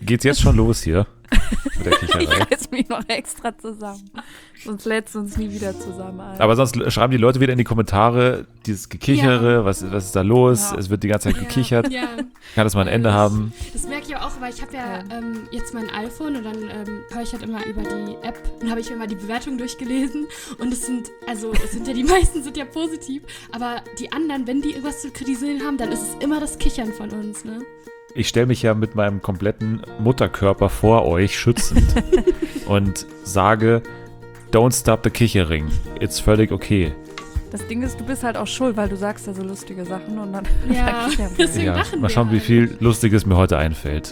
Geht's jetzt schon los hier mit der Kicherei? Ich reiß mich noch extra zusammen. Sonst lädst du uns nie wieder zusammen ein. Aber sonst schreiben die Leute wieder in die Kommentare, dieses Gekichere, was ist da los? Ja. Es wird die ganze Zeit gekichert. Ja. Kann das mal ein Ende haben? Das merke ich auch, weil ich habe ja jetzt mein iPhone und dann höre ich halt immer über die App und habe ich mir mal die Bewertungen durchgelesen und es sind ja die meisten sind ja positiv, aber die anderen, wenn die irgendwas zu kritisieren haben, dann ist es immer das Kichern von uns, ne? Ich stelle mich ja mit meinem kompletten Mutterkörper vor euch schützend und sage, don't stop the Kichering. It's völlig okay. Das Ding ist, du bist halt auch schuld, weil du sagst ja so lustige Sachen und dann mal schauen, wie viel Lustiges mir heute einfällt.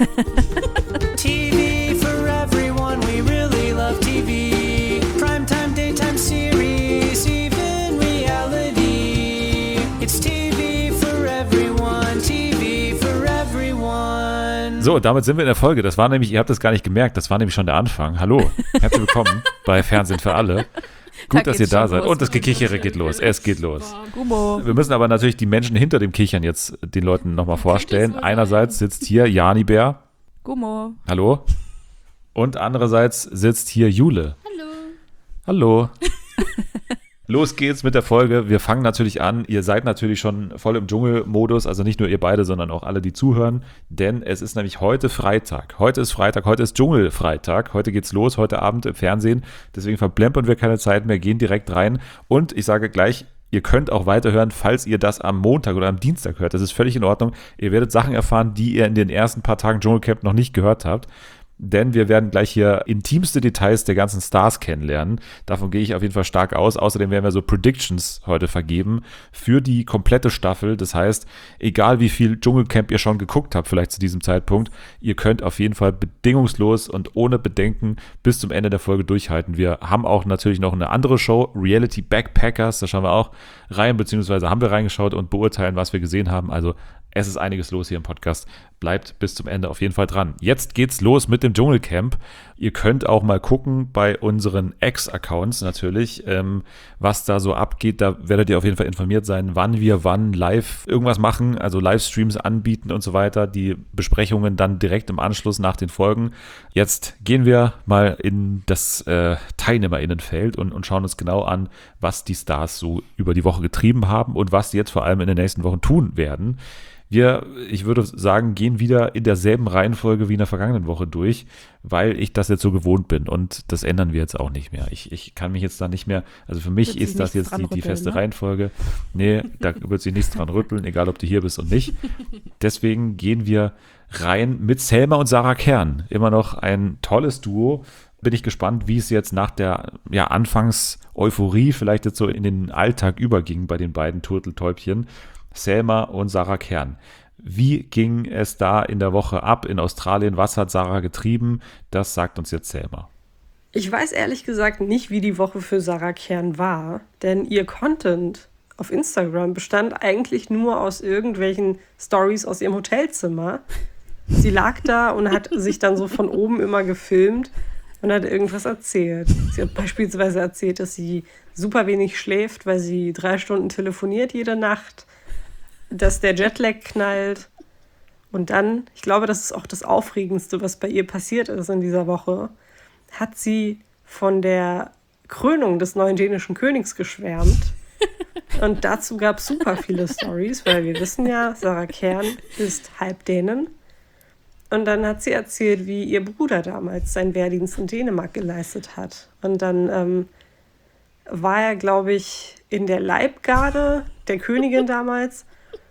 TV for everyone, we really love TV. Primetime, daytime series, even reality. It's TV for everyone, TV for everyone. So, damit sind wir in der Folge. Das war nämlich, ihr habt das gar nicht gemerkt, das war nämlich schon der Anfang. Hallo, herzlich willkommen bei Fernsehen für alle. Gut, dass ihr da seid. Und das Gekichere geht los. Es geht los. Wir müssen aber natürlich die Menschen hinter dem Kichern jetzt den Leuten nochmal vorstellen. Einerseits sitzt hier Jani Bär. Gummo. Hallo. Und andererseits sitzt hier Jule. Hallo. Los geht's mit der Folge. Wir fangen natürlich an. Ihr seid natürlich schon voll im Dschungelmodus, also nicht nur ihr beide, sondern auch alle, die zuhören, denn es ist nämlich heute Freitag. Heute ist Dschungelfreitag. Heute geht's los, heute Abend im Fernsehen. Deswegen verplempern wir keine Zeit mehr, gehen direkt rein. Und ich sage gleich, ihr könnt auch weiterhören, falls ihr das am Montag oder am Dienstag hört. Das ist völlig in Ordnung. Ihr werdet Sachen erfahren, die ihr in den ersten paar Tagen Dschungelcamp noch nicht gehört habt. Denn wir werden gleich hier intimste Details der ganzen Stars kennenlernen. Davon gehe ich auf jeden Fall stark aus. Außerdem werden wir so Predictions heute vergeben für die komplette Staffel. Das heißt, egal wie viel Dschungelcamp ihr schon geguckt habt, vielleicht zu diesem Zeitpunkt, ihr könnt auf jeden Fall bedingungslos und ohne Bedenken bis zum Ende der Folge durchhalten. Wir haben auch natürlich noch eine andere Show, Reality Backpackers. Da schauen wir auch rein, beziehungsweise haben wir reingeschaut und beurteilen, was wir gesehen haben. Also es ist einiges los hier im Podcast. Bleibt bis zum Ende auf jeden Fall dran. Jetzt geht's los mit dem Dschungelcamp. Ihr könnt auch mal gucken bei unseren Ex-Accounts natürlich, was da so abgeht. Da werdet ihr auf jeden Fall informiert sein, wann wir wann live irgendwas machen, also Livestreams anbieten und so weiter. Die Besprechungen dann direkt im Anschluss nach den Folgen. Jetzt gehen wir mal in das TeilnehmerInnenfeld und schauen uns genau an, was die Stars so über die Woche getrieben haben und was sie jetzt vor allem in den nächsten Wochen tun werden. Wir, ich würde sagen, gehen wieder in derselben Reihenfolge wie in der vergangenen Woche durch, weil ich das jetzt so gewohnt bin und das ändern wir jetzt auch nicht mehr. Ich kann mich jetzt da nicht mehr, also für mich ist das jetzt die feste Reihenfolge. Nee, da wird sich nichts dran rütteln, egal ob du hier bist und nicht. Deswegen gehen wir rein mit Selma und Sarah Kern. Immer noch ein tolles Duo. Bin ich gespannt, wie es jetzt nach der Anfangs-Euphorie vielleicht jetzt so in den Alltag überging bei den beiden Turteltäubchen. Selma und Sarah Kern. Wie ging es da in der Woche ab in Australien? Was hat Sarah getrieben? Das sagt uns jetzt Selma. Ich weiß ehrlich gesagt nicht, wie die Woche für Sarah Kern war, denn ihr Content auf Instagram bestand eigentlich nur aus irgendwelchen Stories aus ihrem Hotelzimmer. Sie lag da und hat sich dann so von oben immer gefilmt und hat irgendwas erzählt. Sie hat beispielsweise erzählt, dass sie super wenig schläft, weil sie 3 Stunden telefoniert jede Nacht, dass der Jetlag knallt. Und dann, ich glaube, das ist auch das Aufregendste, was bei ihr passiert ist in dieser Woche, hat sie von der Krönung des neuen dänischen Königs geschwärmt. Und dazu gab es super viele Storys, weil wir wissen ja, Sarah Kern ist halb Dänen. Und dann hat sie erzählt, wie ihr Bruder damals seinen Wehrdienst in Dänemark geleistet hat. Und dann war er, glaube ich, in der Leibgarde der Königin damals.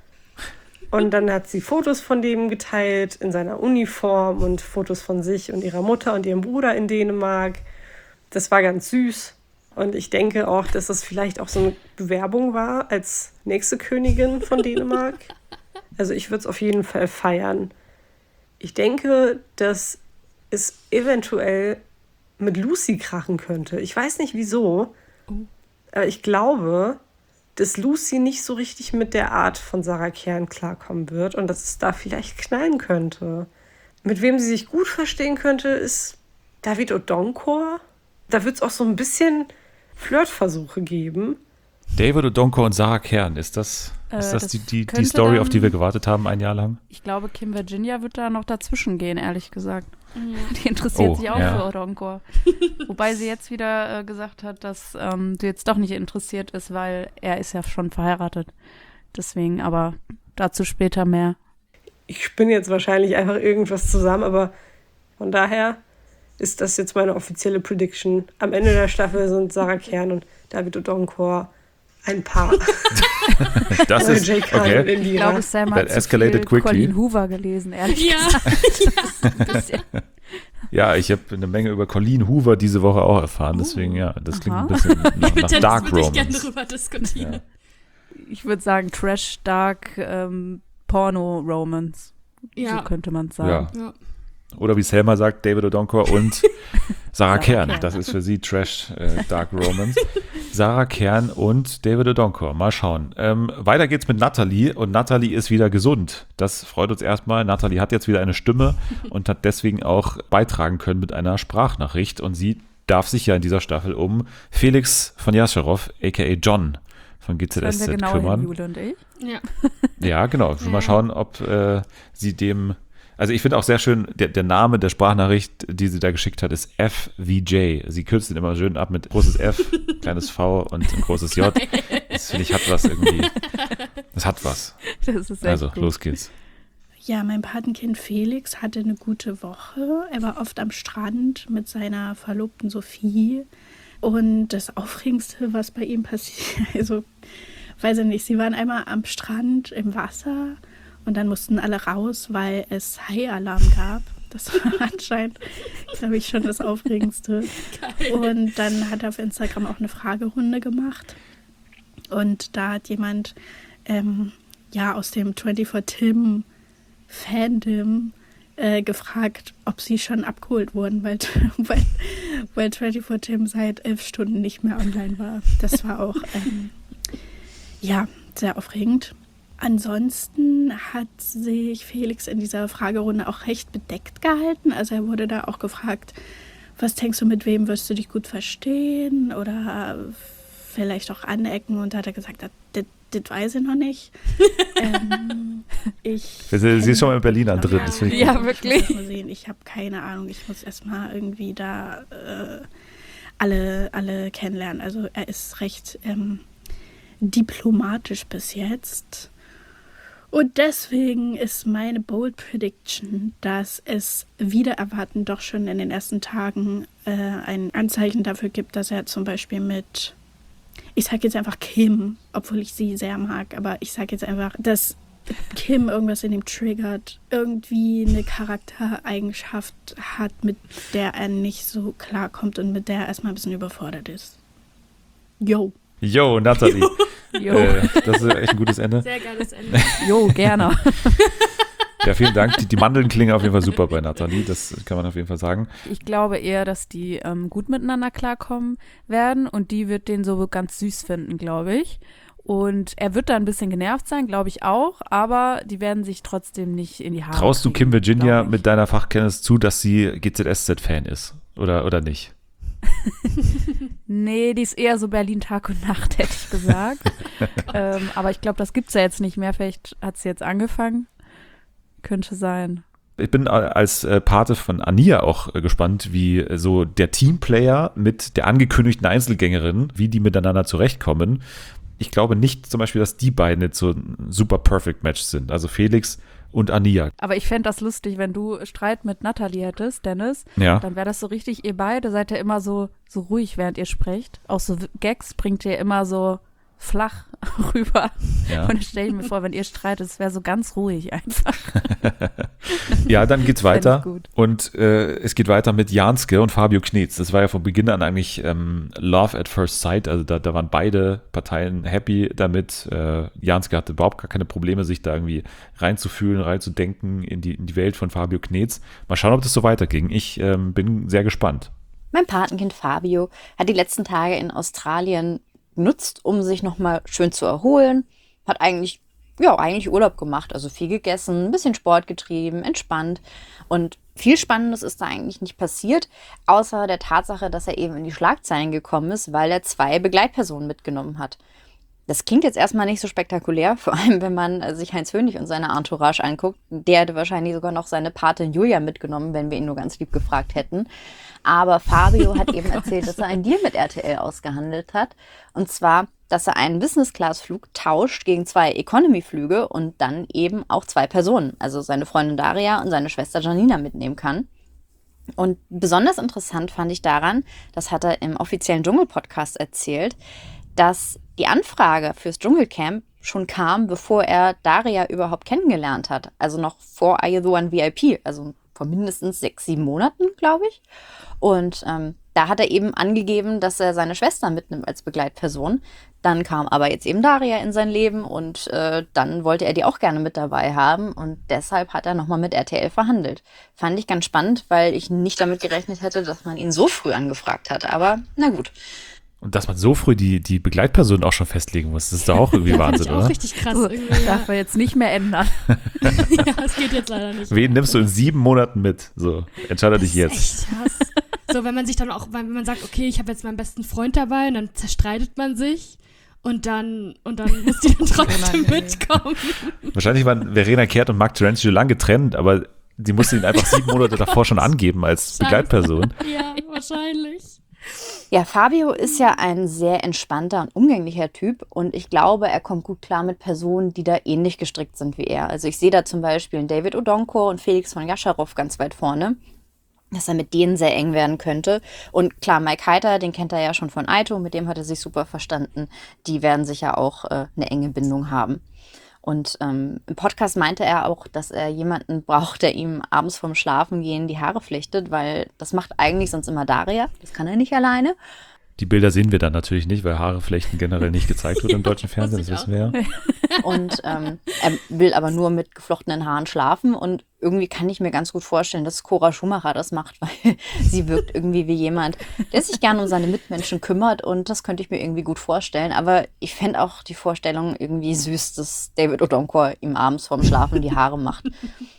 Und dann hat sie Fotos von dem geteilt in seiner Uniform und Fotos von sich und ihrer Mutter und ihrem Bruder in Dänemark. Das war ganz süß. Und ich denke auch, dass das vielleicht auch so eine Bewerbung war als nächste Königin von Dänemark. Also ich würde es auf jeden Fall feiern. Ich denke, dass es eventuell mit Lucy krachen könnte. Ich weiß nicht wieso, aber ich glaube, dass Lucy nicht so richtig mit der Art von Sarah Kern klarkommen wird und dass es da vielleicht knallen könnte. Mit wem sie sich gut verstehen könnte, ist David Odonkor. Da wird es auch so ein bisschen Flirtversuche geben. David Odonkor und Sarah Kern, ist das die Story, auf die wir gewartet haben ein Jahr lang? Ich glaube, Kim Virginia wird da noch dazwischen gehen, ehrlich gesagt. Die interessiert sich auch für Odonkor. Wobei sie jetzt wieder gesagt hat, dass sie jetzt doch nicht interessiert ist, weil er ist ja schon verheiratet. Deswegen, aber dazu später mehr. Ich spinne jetzt wahrscheinlich einfach irgendwas zusammen, aber von daher ist das jetzt meine offizielle Prediction. Am Ende der Staffel sind Sarah Kern und David Odonkor ein Paar. Das ist okay. Ich glaube, Sam hat zu viel Colleen Hoover gelesen, ehrlich gesagt. Ja, ich habe eine Menge über Colleen Hoover diese Woche auch erfahren, deswegen das klingt ein bisschen nach Dark Romance. Ich gerne darüber diskutieren. Ja. Ich würde sagen Trash, Dark, Porno-Romance. So könnte man es sagen. Ja. Oder wie Selma sagt, David Odonkor und Sarah Kern. Das ist für sie Trash, Dark Romance. Sarah Kern und David Odonkor. Mal schauen. Weiter geht's mit Natalie und Natalie ist wieder gesund. Das freut uns erstmal. Natalie hat jetzt wieder eine Stimme und hat deswegen auch beitragen können mit einer Sprachnachricht und sie darf sich ja in dieser Staffel um Felix von Jascherow, a.k.a. John von GZSZ genau kümmern. Jule und ich. Ja, genau. Mal schauen, ob sie dem. Also ich finde auch sehr schön, der Name der Sprachnachricht, die sie da geschickt hat, ist FVJ. Sie kürzt ihn immer schön ab mit großes F, kleines V und ein großes J. Das finde ich hat was irgendwie. Das hat was. Das ist also, gut. Los geht's. Ja, mein Patenkind Felix hatte eine gute Woche. Er war oft am Strand mit seiner Verlobten Sophie. Und das Aufregendste, was bei ihm passiert, also, weiß ich nicht, sie waren einmal am Strand im Wasser und dann mussten alle raus, weil es Hai-Alarm gab. Das war anscheinend, glaube ich, schon das Aufregendste. Geil. Und dann hat er auf Instagram auch eine Fragerunde gemacht. Und da hat jemand aus dem 24-Tim Fandom gefragt, ob sie schon abgeholt wurden, weil 24-Tim seit 11 Stunden nicht mehr online war. Das war auch sehr aufregend. Ansonsten hat sich Felix in dieser Fragerunde auch recht bedeckt gehalten. Also er wurde da auch gefragt, was denkst du, mit wem wirst du dich gut verstehen oder vielleicht auch anecken. Und da hat er gesagt, das weiß ich noch nicht. Sie ist schon mal in Berlin drin. Ja, wirklich. Ich habe keine Ahnung. Ich muss erstmal irgendwie da alle kennenlernen. Also er ist recht diplomatisch bis jetzt. Und deswegen ist meine Bold Prediction, dass es wieder erwarten doch schon in den ersten Tagen ein Anzeichen dafür gibt, dass er zum Beispiel mit, ich sage jetzt einfach Kim, obwohl ich sie sehr mag, aber ich sage jetzt einfach, dass Kim irgendwas in ihm triggert, irgendwie eine Charaktereigenschaft hat, mit der er nicht so klarkommt und mit der er erstmal ein bisschen überfordert ist. Yo, Nathalie. Das ist echt ein gutes Ende. Sehr geiles Ende. Gerne. Ja, vielen Dank. Die Mandeln klingen auf jeden Fall super bei Nathalie, das kann man auf jeden Fall sagen. Ich glaube eher, dass die gut miteinander klarkommen werden und die wird den so ganz süß finden, glaube ich. Und er wird da ein bisschen genervt sein, glaube ich auch, aber die werden sich trotzdem nicht in die Haare Traust du Kim Virginia kriegen, mit deiner Fachkenntnis zu, dass sie GZSZ-Fan ist? Oder nicht? Nee, die ist eher so Berlin Tag und Nacht, hätte ich gesagt. Aber ich glaube, das gibt es ja jetzt nicht mehr. Vielleicht hat sie jetzt angefangen. Könnte sein. Ich bin als Pate von Ania auch gespannt, wie so der Teamplayer mit der angekündigten Einzelgängerin, wie die miteinander zurechtkommen. Ich glaube nicht zum Beispiel, dass die beiden jetzt so ein super perfect Match sind. Also Felix und Ania. Aber ich fände das lustig, wenn du Streit mit Natalie hättest, Dennis. Ja. Dann wäre das so richtig, ihr beide seid ja immer so ruhig, während ihr sprecht. Auch so Gags bringt ihr immer so flach rüber. Ja. Und ich stelle mir vor, wenn ihr streitet, es wäre so ganz ruhig einfach. Ja, dann geht's weiter. Gut. Und es geht weiter mit Janske und Fabio Knetz. Das war ja von Beginn an eigentlich Love at First Sight. Also da waren beide Parteien happy damit. Janske hatte überhaupt gar keine Probleme, sich da irgendwie reinzufühlen, reinzudenken in die Welt von Fabio Knetz. Mal schauen, ob das so weiterging. Ich bin sehr gespannt. Mein Patenkind Fabio hat die letzten Tage in Australien genutzt, um sich nochmal schön zu erholen. Hat eigentlich Urlaub gemacht, also viel gegessen, ein bisschen Sport getrieben, entspannt. Und viel Spannendes ist da eigentlich nicht passiert, außer der Tatsache, dass er eben in die Schlagzeilen gekommen ist, weil er 2 Begleitpersonen mitgenommen hat. Das klingt jetzt erstmal nicht so spektakulär, vor allem wenn man sich Heinz Hönig und seine Entourage anguckt. Der hätte wahrscheinlich sogar noch seine Patin Julia mitgenommen, wenn wir ihn nur ganz lieb gefragt hätten. Aber Fabio hat eben erzählt, dass er einen Deal mit RTL ausgehandelt hat. Und zwar, dass er einen Business-Class-Flug tauscht gegen 2 Economy-Flüge und dann eben auch 2 Personen, also seine Freundin Daria und seine Schwester Janina mitnehmen kann. Und besonders interessant fand ich daran, das hat er im offiziellen Dschungel-Podcast erzählt, dass die Anfrage fürs Dschungelcamp schon kam, bevor er Daria überhaupt kennengelernt hat. Also noch vor Are You the One VIP, also vor mindestens 6-7 Monaten, glaube ich. Und da hat er eben angegeben, dass er seine Schwester mitnimmt als Begleitperson. Dann kam aber jetzt eben Daria in sein Leben und dann wollte er die auch gerne mit dabei haben. Und deshalb hat er nochmal mit RTL verhandelt. Fand ich ganz spannend, weil ich nicht damit gerechnet hätte, dass man ihn so früh angefragt hat. Aber na gut. Und dass man so früh die Begleitperson auch schon festlegen muss, das ist doch auch irgendwie Wahnsinn, oder? Auch richtig krass. Darf man jetzt nicht mehr ändern. Ja, das geht jetzt leider nicht. Wen nimmst du in 7 Monaten mit? So, entscheide dich jetzt. Echt krass. So, wenn man sich dann auch, wenn man sagt, okay, ich habe jetzt meinen besten Freund dabei und dann zerstreitet man sich und dann muss die dann trotzdem mitkommen. Wahrscheinlich waren Verena Kehrt und Marc Terenzi lang getrennt, aber die musste ihn einfach 7 Monate davor schon angeben als Begleitperson. Ja, wahrscheinlich. Ja, Fabio ist ja ein sehr entspannter und umgänglicher Typ und ich glaube, er kommt gut klar mit Personen, die da ähnlich gestrickt sind wie er. Also ich sehe da zum Beispiel einen David Odonkor und Felix von Jascharow ganz weit vorne, dass er mit denen sehr eng werden könnte. Und klar, Mike Heiter, den kennt er ja schon von Aito, mit dem hat er sich super verstanden. Die werden sicher auch eine enge Bindung haben. Und im Podcast meinte er auch, dass er jemanden braucht, der ihm abends vorm Schlafengehen die Haare flechtet, weil das macht eigentlich sonst immer Daria. Das kann er nicht alleine. Die Bilder sehen wir dann natürlich nicht, weil Haareflechten generell nicht gezeigt wird im deutschen Fernsehen, das wissen wir ja. Und er will aber nur mit geflochtenen Haaren schlafen und irgendwie kann ich mir ganz gut vorstellen, dass Cora Schumacher das macht, weil sie wirkt irgendwie wie jemand, der sich gerne um seine Mitmenschen kümmert und das könnte ich mir irgendwie gut vorstellen. Aber ich fände auch die Vorstellung irgendwie süß, dass David Odonkor ihm abends vorm Schlafen die Haare macht.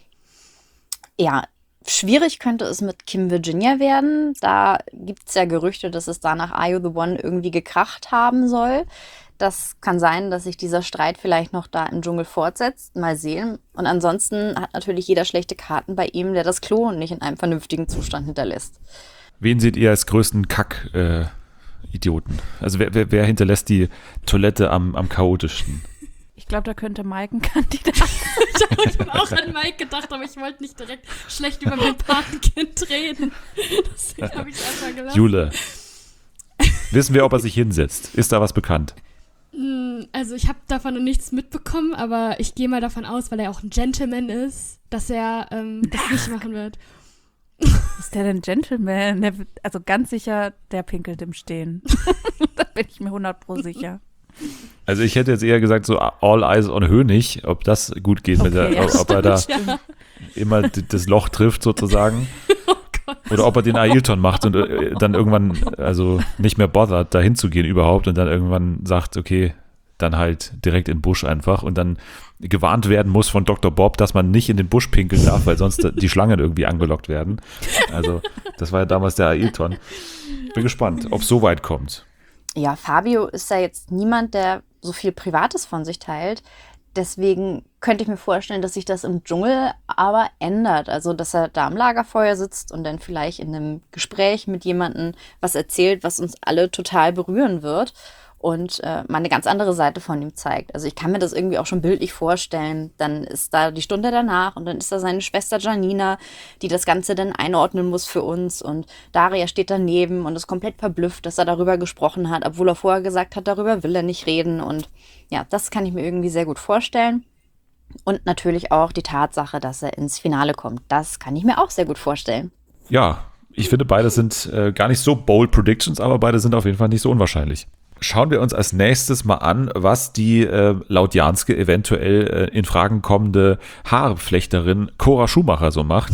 Ja, schwierig könnte es mit Kim Virginia werden. Da gibt es ja Gerüchte, dass es da nach Are You the One irgendwie gekracht haben soll. Das kann sein, dass sich dieser Streit vielleicht noch da im Dschungel fortsetzt. Mal sehen. Und ansonsten hat natürlich jeder schlechte Karten bei ihm, der das Klo nicht in einem vernünftigen Zustand hinterlässt. Wen seht ihr als größten Kack-Idioten? Also wer hinterlässt die Toilette am chaotischsten? Ich glaube, da könnte Mike ein Kandidat sein. Ich habe auch an Mike gedacht, aber ich wollte nicht direkt schlecht über mein Patenkind reden. Deswegen habe ich es einfach gelassen. Jule, wissen wir, ob er sich hinsetzt? Ist da was bekannt? Also ich habe davon noch nichts mitbekommen, aber ich gehe mal davon aus, weil er auch ein Gentleman ist, dass er das nicht machen wird. Ist der denn Gentleman? Also ganz sicher, der pinkelt im Stehen. Da bin ich mir 100% sicher. Also ich hätte jetzt eher gesagt, so all eyes on Hönig, ob das gut geht, Okay, ob er da immer das Loch trifft sozusagen. Oh Gott. Oder ob er den Ailton macht und dann irgendwann also nicht mehr bothert, da hinzugehen überhaupt und dann irgendwann sagt, okay, dann halt direkt in den Busch einfach und dann gewarnt werden muss von Dr. Bob, dass man nicht in den Busch pinkeln darf, weil sonst die Schlangen irgendwie angelockt werden. Also das war ja damals der Ailton. Bin gespannt, ob es so weit kommt. Ja, Fabio ist ja jetzt niemand, der so viel Privates von sich teilt. Deswegen könnte ich mir vorstellen, dass sich das im Dschungel aber ändert. Also, dass er da am Lagerfeuer sitzt und dann vielleicht in einem Gespräch mit jemandem was erzählt, was uns alle total berühren wird und mal eine ganz andere Seite von ihm zeigt. Also ich kann mir das irgendwie auch schon bildlich vorstellen. Dann ist da die Stunde danach und dann ist da seine Schwester Janina, die das Ganze dann einordnen muss für uns und Daria steht daneben und ist komplett verblüfft, dass er darüber gesprochen hat, obwohl er vorher gesagt hat, darüber will er nicht reden und ja, das kann ich mir irgendwie sehr gut vorstellen. Und natürlich auch die Tatsache, dass er ins Finale kommt. Das kann ich mir auch sehr gut vorstellen. Ja, ich finde, beide sind gar nicht so bold Predictions, aber beide sind auf jeden Fall nicht so unwahrscheinlich. Schauen wir uns als nächstes mal an, was die laut Janske eventuell in Fragen kommende Haarflechterin Cora Schumacher so macht.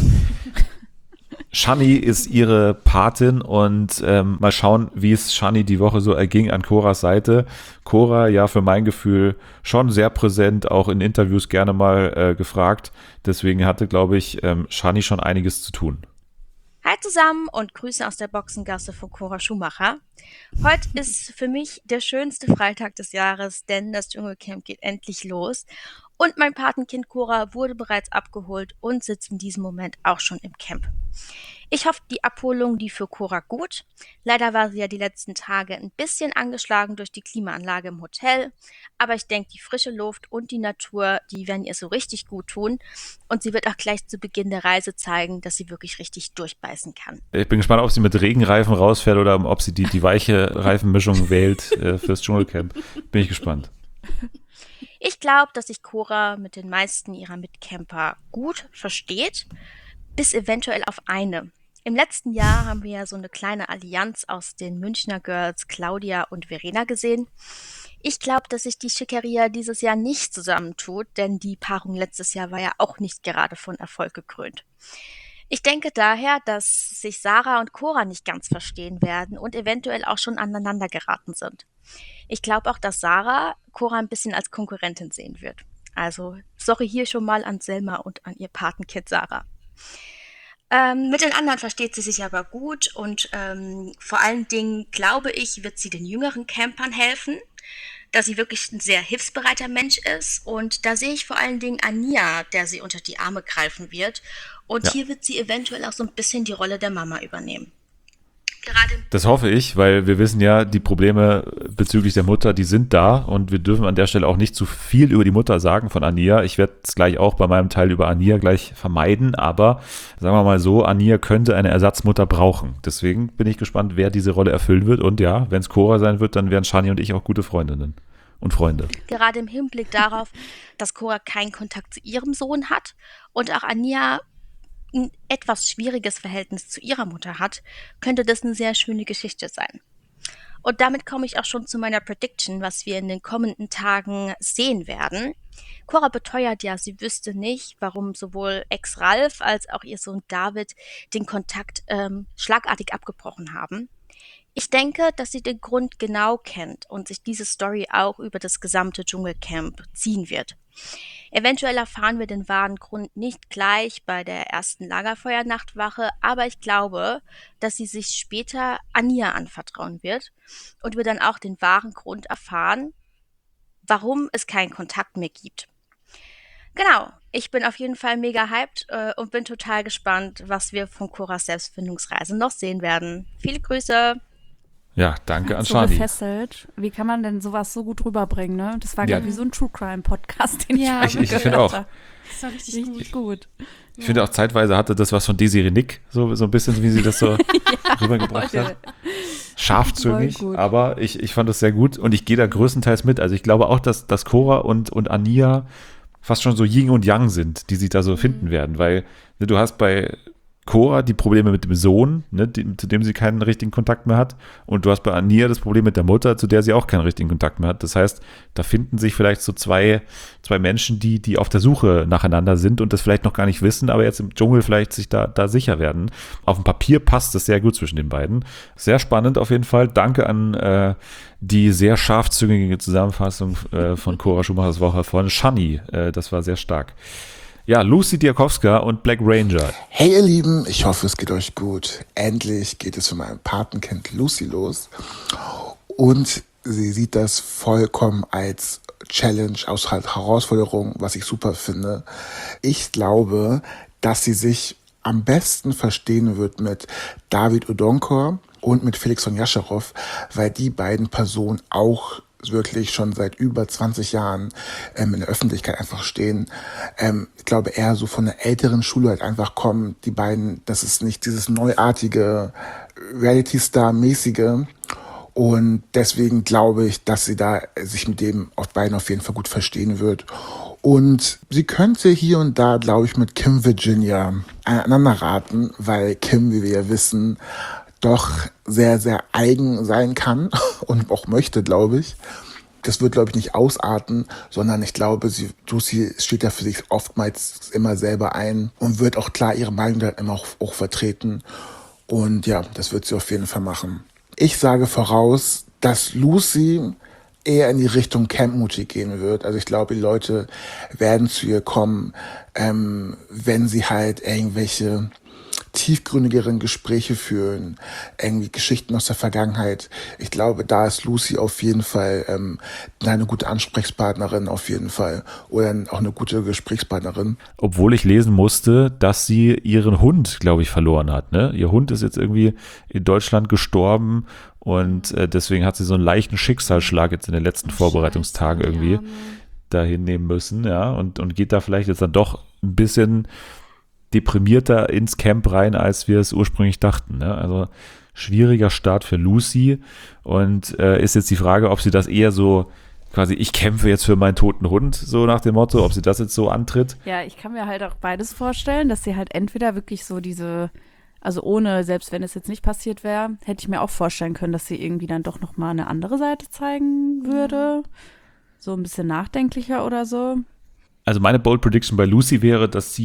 Shani ist ihre Patin und mal schauen, wie es Shani die Woche so erging an Coras Seite. Cora, ja, für mein Gefühl schon sehr präsent, auch in Interviews gerne mal gefragt. Deswegen hatte, glaube ich, Shani schon einiges zu tun. Hi zusammen und Grüße aus der Boxengasse von Cora Schumacher. Heute ist für mich der schönste Freitag des Jahres, denn das Dschungelcamp geht endlich los. Und mein Patenkind Cora wurde bereits abgeholt und sitzt in diesem Moment auch schon im Camp. Ich hoffe, die Abholung lief für Cora gut. Leider war sie ja die letzten Tage ein bisschen angeschlagen durch die Klimaanlage im Hotel. Aber ich denke, die frische Luft und die Natur, die werden ihr so richtig gut tun. Und sie wird auch gleich zu Beginn der Reise zeigen, dass sie wirklich richtig durchbeißen kann. Ich bin gespannt, ob sie mit Regenreifen rausfährt oder ob sie die weiche Reifenmischung wählt fürs Dschungelcamp. Bin ich gespannt. Ich glaube, dass sich Cora mit den meisten ihrer Mitcamper gut versteht, bis eventuell auf eine. Im letzten Jahr haben wir ja so eine kleine Allianz aus den Münchner Girls Claudia und Verena gesehen. Ich glaube, dass sich die Schickeria dieses Jahr nicht zusammentut, denn die Paarung letztes Jahr war ja auch nicht gerade von Erfolg gekrönt. Ich denke daher, dass sich Sarah und Cora nicht ganz verstehen werden und eventuell auch schon aneinander geraten sind. Ich glaube auch, dass Sarah Cora ein bisschen als Konkurrentin sehen wird. Also, sorry hier schon mal an Selma und an ihr Patenkind Sarah. Mit den anderen versteht sie sich aber gut und vor allen Dingen, glaube ich, wird sie den jüngeren Campern helfen, da sie wirklich ein sehr hilfsbereiter Mensch ist. Und da sehe ich vor allen Dingen Ania, der sie unter die Arme greifen wird. Und hier wird sie eventuell auch so ein bisschen die Rolle der Mama übernehmen. Das hoffe ich, weil wir wissen ja, die Probleme bezüglich der Mutter, die sind da und wir dürfen an der Stelle auch nicht zu viel über die Mutter sagen von Ania. Ich werde es gleich auch bei meinem Teil über Ania gleich vermeiden, aber sagen wir mal so, Ania könnte eine Ersatzmutter brauchen. Deswegen bin ich gespannt, wer diese Rolle erfüllen wird und ja, wenn es Cora sein wird, dann werden Shani und ich auch gute Freundinnen und Freunde. Gerade im Hinblick darauf, dass Cora keinen Kontakt zu ihrem Sohn hat und auch Ania ein etwas schwieriges Verhältnis zu ihrer Mutter hat, könnte das eine sehr schöne Geschichte sein. Und damit komme ich auch schon zu meiner Prediction, was wir in den kommenden Tagen sehen werden. Cora beteuert ja, sie wüsste nicht, warum sowohl Ex-Ralf als auch ihr Sohn David den Kontakt schlagartig abgebrochen haben. Ich denke, dass sie den Grund genau kennt und sich diese Story auch über das gesamte Dschungelcamp ziehen wird. Eventuell erfahren wir den wahren Grund nicht gleich bei der ersten Lagerfeuernachtwache, aber ich glaube, dass sie sich später Ania anvertrauen wird und wir dann auch den wahren Grund erfahren, warum es keinen Kontakt mehr gibt. Genau, ich bin auf jeden Fall mega hyped und bin total gespannt, was wir von Coras Selbstfindungsreise noch sehen werden. Viele Grüße! Ja, danke an so Shani. Gefesselt. Wie kann man denn sowas so gut rüberbringen, ne? Das war wie so ein True Crime Podcast, den ich finde auch. Das war richtig gut. Ich finde auch zeitweise hatte das was von Desiree Nick, so ein bisschen, wie sie das so rübergebracht hat. Scharfzüngig, aber ich fand das sehr gut und ich gehe da größtenteils mit. Also ich glaube auch, dass Cora und Ania fast schon so Yin und Yang sind, die sich da so finden werden, weil du hast bei Cora die Probleme mit dem Sohn, ne, zu dem sie keinen richtigen Kontakt mehr hat. Und du hast bei Ania das Problem mit der Mutter, zu der sie auch keinen richtigen Kontakt mehr hat. Das heißt, da finden sich vielleicht so zwei Menschen, die auf der Suche nacheinander sind und das vielleicht noch gar nicht wissen, aber jetzt im Dschungel vielleicht sich da sicher werden. Auf dem Papier passt es sehr gut zwischen den beiden. Sehr spannend auf jeden Fall. Danke an die sehr scharfzüngige Zusammenfassung von Cora Schumachers Woche von Shani. Das war sehr stark. Ja, Lucy Diakowska und Black Ranger. Hey ihr Lieben, ich hoffe es geht euch gut. Endlich geht es für mein Patenkind Lucy los. Und sie sieht das vollkommen als Challenge, als Herausforderung, was ich super finde. Ich glaube, dass sie sich am besten verstehen wird mit David Odonkor und mit Felix von Jascharow, weil die beiden Personen auch wirklich schon seit über 20 Jahren in der Öffentlichkeit einfach stehen. Ich glaube eher so von der älteren Schule halt einfach kommen. Die beiden, das ist nicht dieses neuartige Reality-Star-mäßige. Und deswegen glaube ich, dass sie da sich mit dem auf beiden auf jeden Fall gut verstehen wird. Und sie könnte hier und da, glaube ich, mit Kim Virginia aneinander raten, weil Kim, wie wir ja wissen, doch sehr, sehr eigen sein kann und auch möchte, glaube ich. Das wird, glaube ich, nicht ausarten, sondern ich glaube, Lucy steht da für sich oftmals immer selber ein und wird auch klar ihre Meinung dann immer auch vertreten. Und ja, das wird sie auf jeden Fall machen. Ich sage voraus, dass Lucy eher in die Richtung Camp-Mutti gehen wird. Also ich glaube, die Leute werden zu ihr kommen, wenn sie halt irgendwelche tiefgründigeren Gespräche führen, irgendwie Geschichten aus der Vergangenheit. Ich glaube, da ist Lucy auf jeden Fall eine gute Ansprechpartnerin auf jeden Fall oder auch eine gute Gesprächspartnerin. Obwohl ich lesen musste, dass sie ihren Hund, glaube ich, verloren hat. Ne? Ihr Hund ist jetzt irgendwie in Deutschland gestorben und deswegen hat sie so einen leichten Schicksalsschlag jetzt in den letzten Vorbereitungstagen irgendwie dahin nehmen müssen, ja, und geht da vielleicht jetzt dann doch ein bisschen deprimierter ins Camp rein, als wir es ursprünglich dachten. Ne? Also schwieriger Start für Lucy und ist jetzt die Frage, ob sie das eher so quasi, ich kämpfe jetzt für meinen toten Hund, so nach dem Motto, ob sie das jetzt so antritt. Ja, ich kann mir halt auch beides vorstellen, dass sie halt entweder wirklich so also ohne, selbst wenn es jetzt nicht passiert wäre, hätte ich mir auch vorstellen können, dass sie irgendwie dann doch nochmal eine andere Seite zeigen würde. So ein bisschen nachdenklicher oder so. Also meine Bold Prediction bei Lucy wäre, dass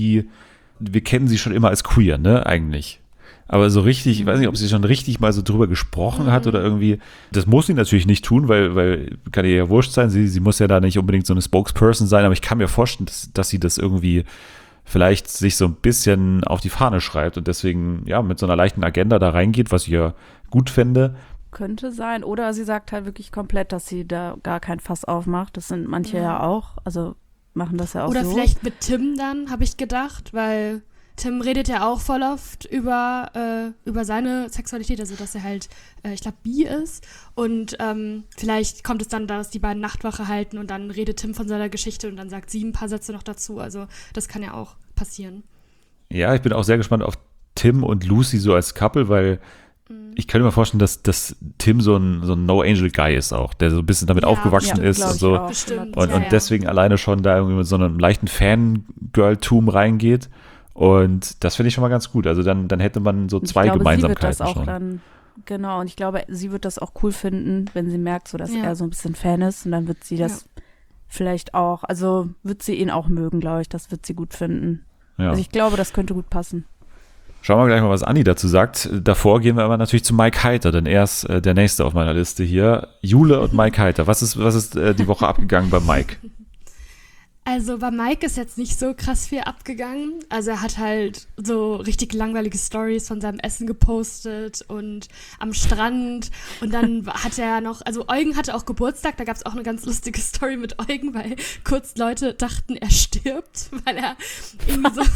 wir kennen sie schon immer als queer, ne, eigentlich. Aber so richtig, ich weiß nicht, ob sie schon richtig mal so drüber gesprochen hat oder irgendwie, das muss sie natürlich nicht tun, weil kann ihr ja wurscht sein, sie muss ja da nicht unbedingt so eine Spokesperson sein, aber ich kann mir vorstellen, dass sie das irgendwie vielleicht sich so ein bisschen auf die Fahne schreibt und deswegen, ja, mit so einer leichten Agenda da reingeht, was ich ja gut fände. Könnte sein. Oder sie sagt halt wirklich komplett, dass sie da gar kein Fass aufmacht. Das sind manche ja auch, also machen das ja auch Oder so. Oder vielleicht mit Tim dann, habe ich gedacht, weil Tim redet ja auch voll oft über seine Sexualität, also dass er halt, ich glaube, bi ist. Und vielleicht kommt es dann, dass die beiden Nachtwache halten und dann redet Tim von seiner Geschichte und dann sagt sie ein paar Sätze noch dazu. Also das kann ja auch passieren. Ja, ich bin auch sehr gespannt auf Tim und Lucy so als Couple, weil ich könnte mir vorstellen, dass Tim so ein No-Angel-Guy ist auch, der so ein bisschen damit aufgewachsen ist und so. Und deswegen alleine schon da irgendwie mit so einem leichten Fangirl-Tum reingeht. Und das finde ich schon mal ganz gut. Also dann hätte man so zwei Gemeinsamkeiten sie wird das schon. Auch dann, genau, und ich glaube, sie wird das auch cool finden, wenn sie merkt, so dass er so ein bisschen Fan ist. Und dann wird sie das vielleicht auch, also wird sie ihn auch mögen, glaube ich. Das wird sie gut finden. Ja. Also ich glaube, das könnte gut passen. Schauen wir gleich mal, was Anni dazu sagt. Davor gehen wir aber natürlich zu Mike Heiter, denn er ist der Nächste auf meiner Liste hier. Jule und Mike Heiter. Was ist die Woche abgegangen bei Mike? Also bei Mike ist jetzt nicht so krass viel abgegangen. Also er hat halt so richtig langweilige Stories von seinem Essen gepostet und am Strand. Und dann hatte er noch, also Eugen hatte auch Geburtstag, da gab es auch eine ganz lustige Story mit Eugen, weil kurz Leute dachten, er stirbt, weil er irgendwie so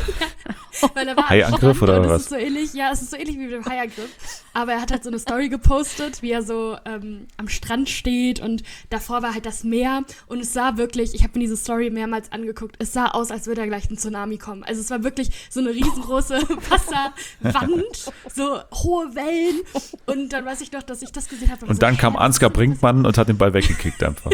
weil er war Haiangriff oder was? Es ist so ähnlich, ja, es ist so ähnlich wie mit dem Haiangriff. Aber er hat halt so eine Story gepostet, wie er so am Strand steht und davor war halt das Meer und es sah wirklich, ich habe mir diese Story mehrmals angeguckt, es sah aus, als würde da gleich ein Tsunami kommen. Also es war wirklich so eine riesengroße Wasserwand, so hohe Wellen und dann weiß ich noch, dass ich das gesehen habe. Und so, dann kam Ansgar Brinkmann und hat den Ball weggekickt einfach.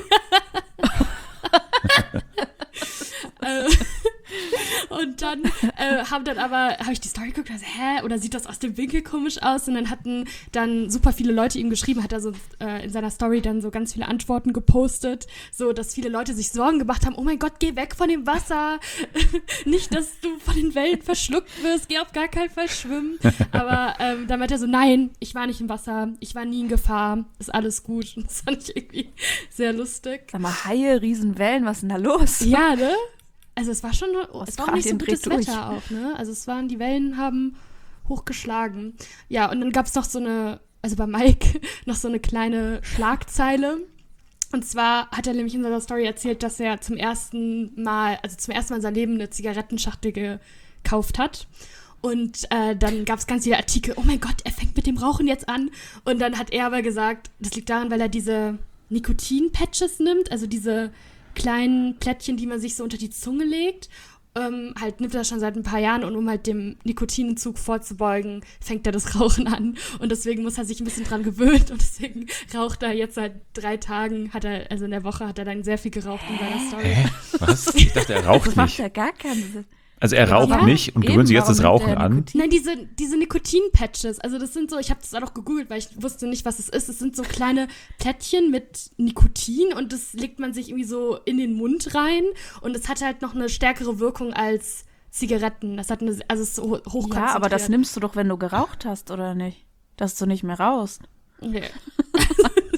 Und dann habe ich die Story geguckt und dachte, oder sieht das aus dem Winkel komisch aus? Und dann hatten dann super viele Leute ihm geschrieben, hat er so in seiner Story dann so ganz viele Antworten gepostet, so dass viele Leute sich Sorgen gemacht haben, oh mein Gott, geh weg von dem Wasser, nicht, dass du von den Wellen verschluckt wirst, geh auf gar keinen Fall schwimmen. Aber dann meinte er so, nein, ich war nicht im Wasser, ich war nie in Gefahr, ist alles gut. Und das fand ich irgendwie sehr lustig. Sag mal, Haie, Riesenwellen, was ist denn da los? Ja, ne? Also es war schon, es war auch nicht so gutes Wetter auch, ne? Also die Wellen haben hochgeschlagen. Ja, und dann gab es noch bei Mike noch so eine kleine Schlagzeile. Und zwar hat er nämlich in seiner Story erzählt, dass er zum ersten Mal in seinem Leben eine Zigarettenschachtel gekauft hat. Und dann gab es ganz viele Artikel, oh mein Gott, er fängt mit dem Rauchen jetzt an. Und dann hat er aber gesagt, das liegt daran, weil er diese Nikotin-Patches nimmt, also diese kleinen Plättchen, die man sich so unter die Zunge legt. Halt nimmt er das schon seit ein paar Jahren und um halt dem Nikotinentzug vorzubeugen, fängt er das Rauchen an. Und deswegen muss er sich ein bisschen dran gewöhnen und deswegen raucht er jetzt seit 3 Tagen, in der Woche hat er dann sehr viel geraucht in seiner Story. Was? Ich dachte, er raucht nicht. Das macht ja gar keinen Sinn. Also er raucht nicht und gewöhnt sich jetzt das Rauchen an? Nein, diese Nikotin-Patches, also das sind so, ich habe das auch noch gegoogelt, weil ich wusste nicht, was es ist. Es sind so kleine Plättchen mit Nikotin und das legt man sich irgendwie so in den Mund rein und es hat halt noch eine stärkere Wirkung als Zigaretten. Das hat es ist so hochkonzentriert. Ja, aber das nimmst du doch, wenn du geraucht hast, oder nicht? Dass du nicht mehr rauchst. Nee.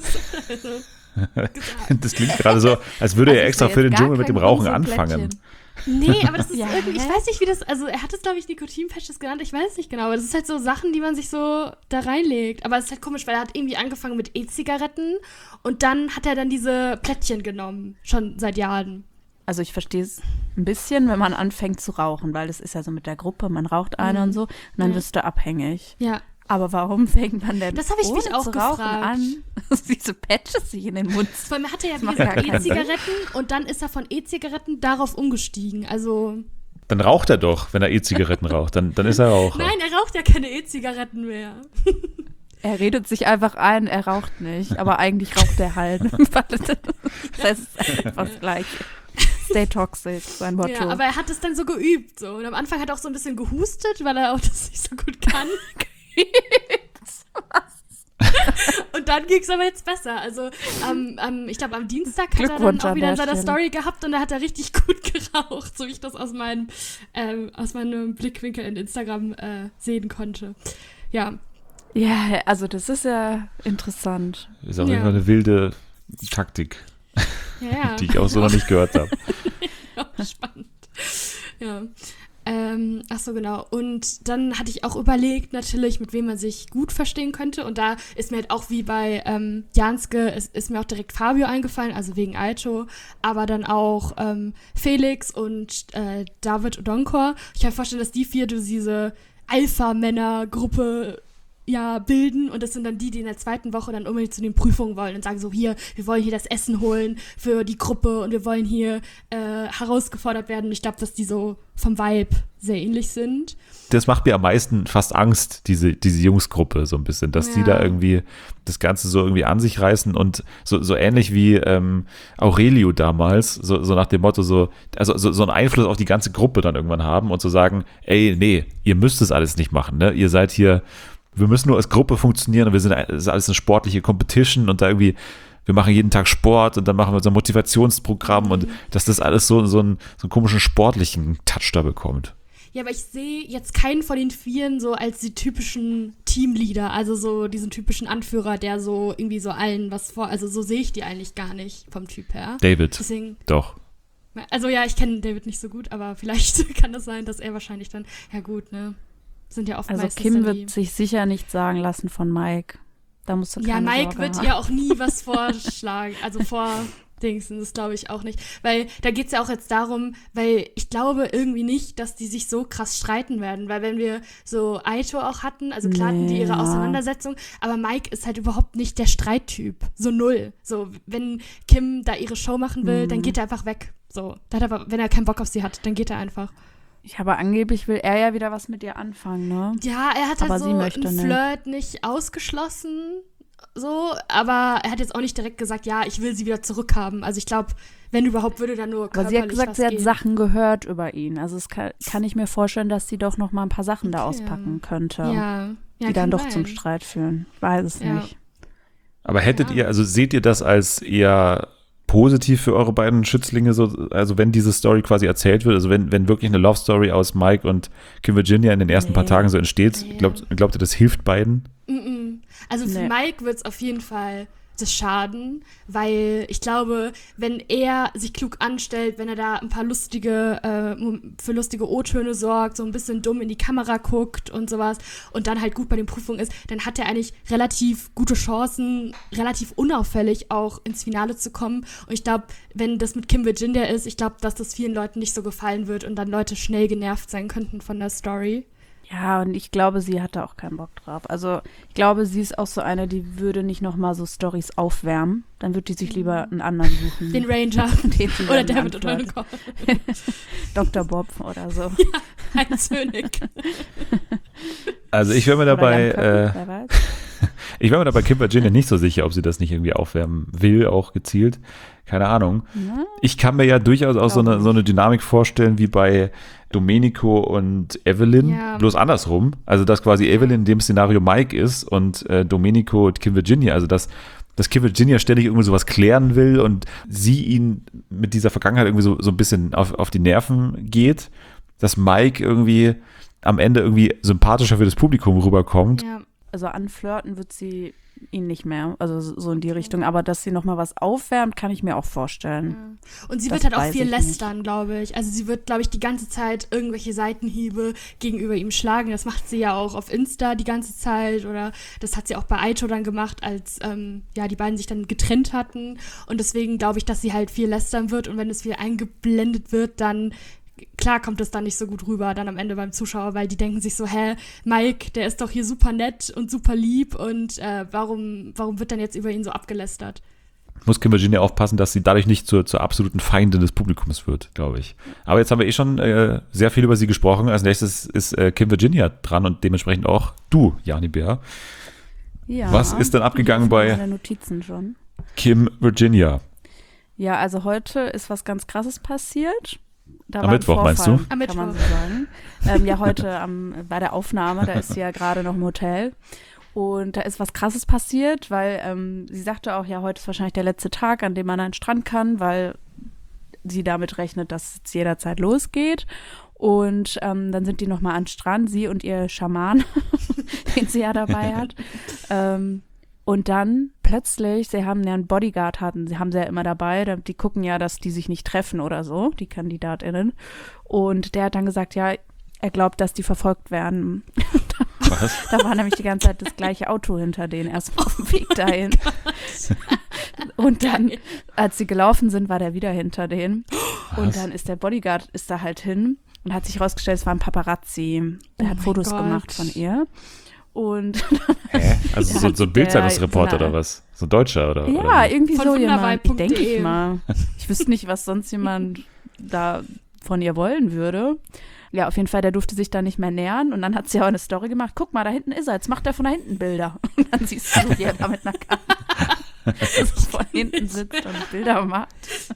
Das klingt gerade so, als würde er extra für den Dschungel mit dem Rauchen anfangen. Nee, aber das ist irgendwie, ich weiß nicht, wie das, also er hat es, glaube ich, Nikotinpatches genannt, ich weiß nicht genau, aber das ist halt so Sachen, die man sich so da reinlegt. Aber es ist halt komisch, weil er hat irgendwie angefangen mit E-Zigaretten und dann hat er dann diese Plättchen genommen, schon seit Jahren. Also ich verstehe es ein bisschen, wenn man anfängt zu rauchen, weil das ist ja so mit der Gruppe, man raucht eine und so und dann wirst du abhängig. Ja. Aber warum fängt man denn das habe ich mich auch zu rauchen gefragt. an, diese Patches sich in den Mund? Vor allem hat er ja, wie gesagt, E-Zigaretten und dann ist er von E-Zigaretten darauf umgestiegen. Also Dann raucht er doch, wenn er E-Zigaretten raucht. Dann ist er Raucher. nein, er raucht ja keine E-Zigaretten mehr. Er redet sich einfach ein, er raucht nicht, aber eigentlich raucht er halt. Das heißt, es ist einfach das Gleiche. Stay toxic, sein Motto. Ja, aber er hat es dann so geübt. So. Und am Anfang hat er auch so ein bisschen gehustet, weil er auch das nicht so gut kann. Und dann ging es aber jetzt besser. Also ich glaube, am Dienstag hat er dann auch wieder in seiner Story gehabt und da hat er richtig gut geraucht, so wie ich das aus meinem Blickwinkel in Instagram sehen konnte. Ja. Ja, also das ist ja interessant. Ist auf jeden Fall eine wilde Taktik, die ich auch so noch nicht gehört habe. Ja, spannend. Ja. Ach so, genau. Und dann hatte ich auch überlegt, natürlich, mit wem man sich gut verstehen könnte. Und da ist mir halt auch wie bei Janske, ist mir auch direkt Fabio eingefallen, also wegen Aito, aber dann auch Felix und David Odonkor. Ich kann mir vorstellen, dass die vier diese Alpha-Männer-Gruppe bilden und das sind dann die in der zweiten Woche dann unbedingt zu den Prüfungen wollen und sagen so, wir wollen hier das Essen holen für die Gruppe und wir wollen hier herausgefordert werden. Und ich glaube, dass die so vom Vibe sehr ähnlich sind. Das macht mir am meisten fast Angst, diese Jungsgruppe so ein bisschen, dass die da irgendwie das Ganze so irgendwie an sich reißen und so ähnlich wie Aurelio damals, so nach dem Motto so einen Einfluss auf die ganze Gruppe dann irgendwann haben und zu sagen, ey, nee, ihr müsst das alles nicht machen, ne? Ihr seid hier, wir müssen nur als Gruppe funktionieren und das ist alles eine sportliche Competition und da irgendwie, wir machen jeden Tag Sport und dann machen wir so ein Motivationsprogramm und dass das alles so einen komischen sportlichen Touch da bekommt. Ja, aber ich sehe jetzt keinen von den Vieren so als die typischen Teamleader, also so diesen typischen Anführer, der so irgendwie so allen was also so sehe ich die eigentlich gar nicht vom Typ her. David, deswegen, doch. Also ja, ich kenne David nicht so gut, aber vielleicht kann das sein, dass er wahrscheinlich dann, ja gut, ne, sind ja oft also Kim wird sich sicher nicht sagen lassen von Mike. Da musst du keine Mike Sorge wird haben. ihr auch nie was vorschlagen, also Dingsen, das glaube ich auch nicht. Weil da geht es ja auch jetzt darum, weil ich glaube irgendwie nicht, dass die sich so krass streiten werden. Weil wenn wir so Aito auch hatten, also klar hatten die ihre Auseinandersetzung, aber Mike ist halt überhaupt nicht der Streittyp. So null. So, wenn Kim da ihre Show machen will, dann geht er einfach weg. So, wenn er keinen Bock auf sie hat, dann geht er einfach. Ja, aber angeblich will er ja wieder was mit ihr anfangen, ne? Ja, er hat halt so einen Flirt nicht ausgeschlossen. So, aber er hat jetzt auch nicht direkt gesagt, ja, ich will sie wieder zurückhaben. Also ich glaube, wenn überhaupt, würde da nur körperlich was gehen. Aber sie hat gesagt, sie hat Sachen gehört über ihn. Also es kann ich mir vorstellen, dass sie doch noch mal ein paar Sachen da auspacken könnte, die dann doch zum Streit führen. Ich weiß es nicht. Aber seht ihr das als eher positiv für eure beiden Schützlinge, also wenn diese Story quasi erzählt wird, also wenn wirklich eine Love Story aus Mike und Kim Virginia in den ersten paar Tagen so entsteht, glaubt ihr, das hilft beiden? Also für Mike wird es auf jeden Fall das schaden, weil ich glaube, wenn er sich klug anstellt, wenn er da ein paar für lustige O-Töne sorgt, so ein bisschen dumm in die Kamera guckt und sowas und dann halt gut bei den Prüfungen ist, dann hat er eigentlich relativ gute Chancen, relativ unauffällig auch ins Finale zu kommen. Und ich glaube, wenn das mit Kim Virginia ist, ich glaube, dass das vielen Leuten nicht so gefallen wird und dann Leute schnell genervt sein könnten von der Story. Ja, und ich glaube, sie hat da auch keinen Bock drauf. Also ich glaube, sie ist auch so eine, die würde nicht nochmal so Storys aufwärmen. Dann würde die sich lieber einen anderen suchen. Den Ranger. oder David Odonkor. Dr. Bob oder so. Ja, Heinz Hönig. Also ich wäre mir dabei Kim Virginia nicht so sicher, ob sie das nicht irgendwie aufwärmen will, auch gezielt. Keine Ahnung. Ja. Ich kann mir ja durchaus auch so eine Dynamik vorstellen, wie bei Domenico und Evelyn, bloß andersrum. Also, dass quasi Evelyn in dem Szenario Mike ist und Domenico und Kim Virginia. Also, dass Kim Virginia ständig irgendwie sowas klären will und sie ihn mit dieser Vergangenheit irgendwie so ein bisschen auf die Nerven geht. Dass Mike irgendwie am Ende irgendwie sympathischer für das Publikum rüberkommt. Ja. also anflirten wird sie ihn nicht mehr, also so in die Richtung. Aber dass sie nochmal was aufwärmt, kann ich mir auch vorstellen. Ja. Und sie wird halt auch viel lästern, glaube ich. Also sie wird, glaube ich, die ganze Zeit irgendwelche Seitenhiebe gegenüber ihm schlagen. Das macht sie ja auch auf Insta die ganze Zeit oder das hat sie auch bei Aito dann gemacht, als die beiden sich dann getrennt hatten. Und deswegen glaube ich, dass sie halt viel lästern wird und wenn es viel eingeblendet wird, dann klar kommt es dann nicht so gut rüber dann am Ende beim Zuschauer, weil die denken sich so, Mike, der ist doch hier super nett und super lieb und warum wird denn jetzt über ihn so abgelästert? Muss Kim Virginia aufpassen, dass sie dadurch nicht zur absoluten Feindin des Publikums wird, glaube ich. Aber jetzt haben wir schon sehr viel über sie gesprochen. Als nächstes ist Kim Virginia dran und dementsprechend auch du, Jani Bär. Ja. Was ist denn abgegangen bei meine Notizen schon. Kim Virginia? Ja, also heute ist was ganz Krasses passiert. Da am Mittwoch, meinst du? Am Mittwoch. Kann man so sagen. Ja, heute bei der Aufnahme, da ist sie ja gerade noch im Hotel. Und da ist was Krasses passiert, weil sie sagte auch, ja, heute ist wahrscheinlich der letzte Tag, an dem man an den Strand kann, weil sie damit rechnet, dass es jederzeit losgeht. Und dann sind die nochmal an den Strand, sie und ihr Schaman, den sie ja dabei hat. Und dann plötzlich, sie haben ja einen Bodyguard haben sie ja immer dabei, die gucken ja, dass die sich nicht treffen oder so, die KandidatInnen. Und der hat dann gesagt, ja, er glaubt, dass die verfolgt werden. Was? Da war nämlich die ganze Zeit das gleiche Auto hinter denen, erstmal auf dem Weg dahin. Und dann, als sie gelaufen sind, war der wieder hinter denen. Was? Und dann ist der Bodyguard da halt hin und hat sich herausgestellt, es war ein Paparazzi. Der hat Fotos gemacht von ihr. Und also so ein Bildzeitungsreporter oder was? So ein Deutscher oder? Ja, oder irgendwie von so jemand, denke ich .de. mal. Ich wüsste nicht, was sonst jemand da von ihr wollen würde. Ja, auf jeden Fall, der durfte sich da nicht mehr nähern und dann hat sie auch eine Story gemacht. Guck mal, da hinten ist er, jetzt macht er von da hinten Bilder. Und dann siehst du, wie er da mit einer Kamera von hinten sitzt und Bilder macht.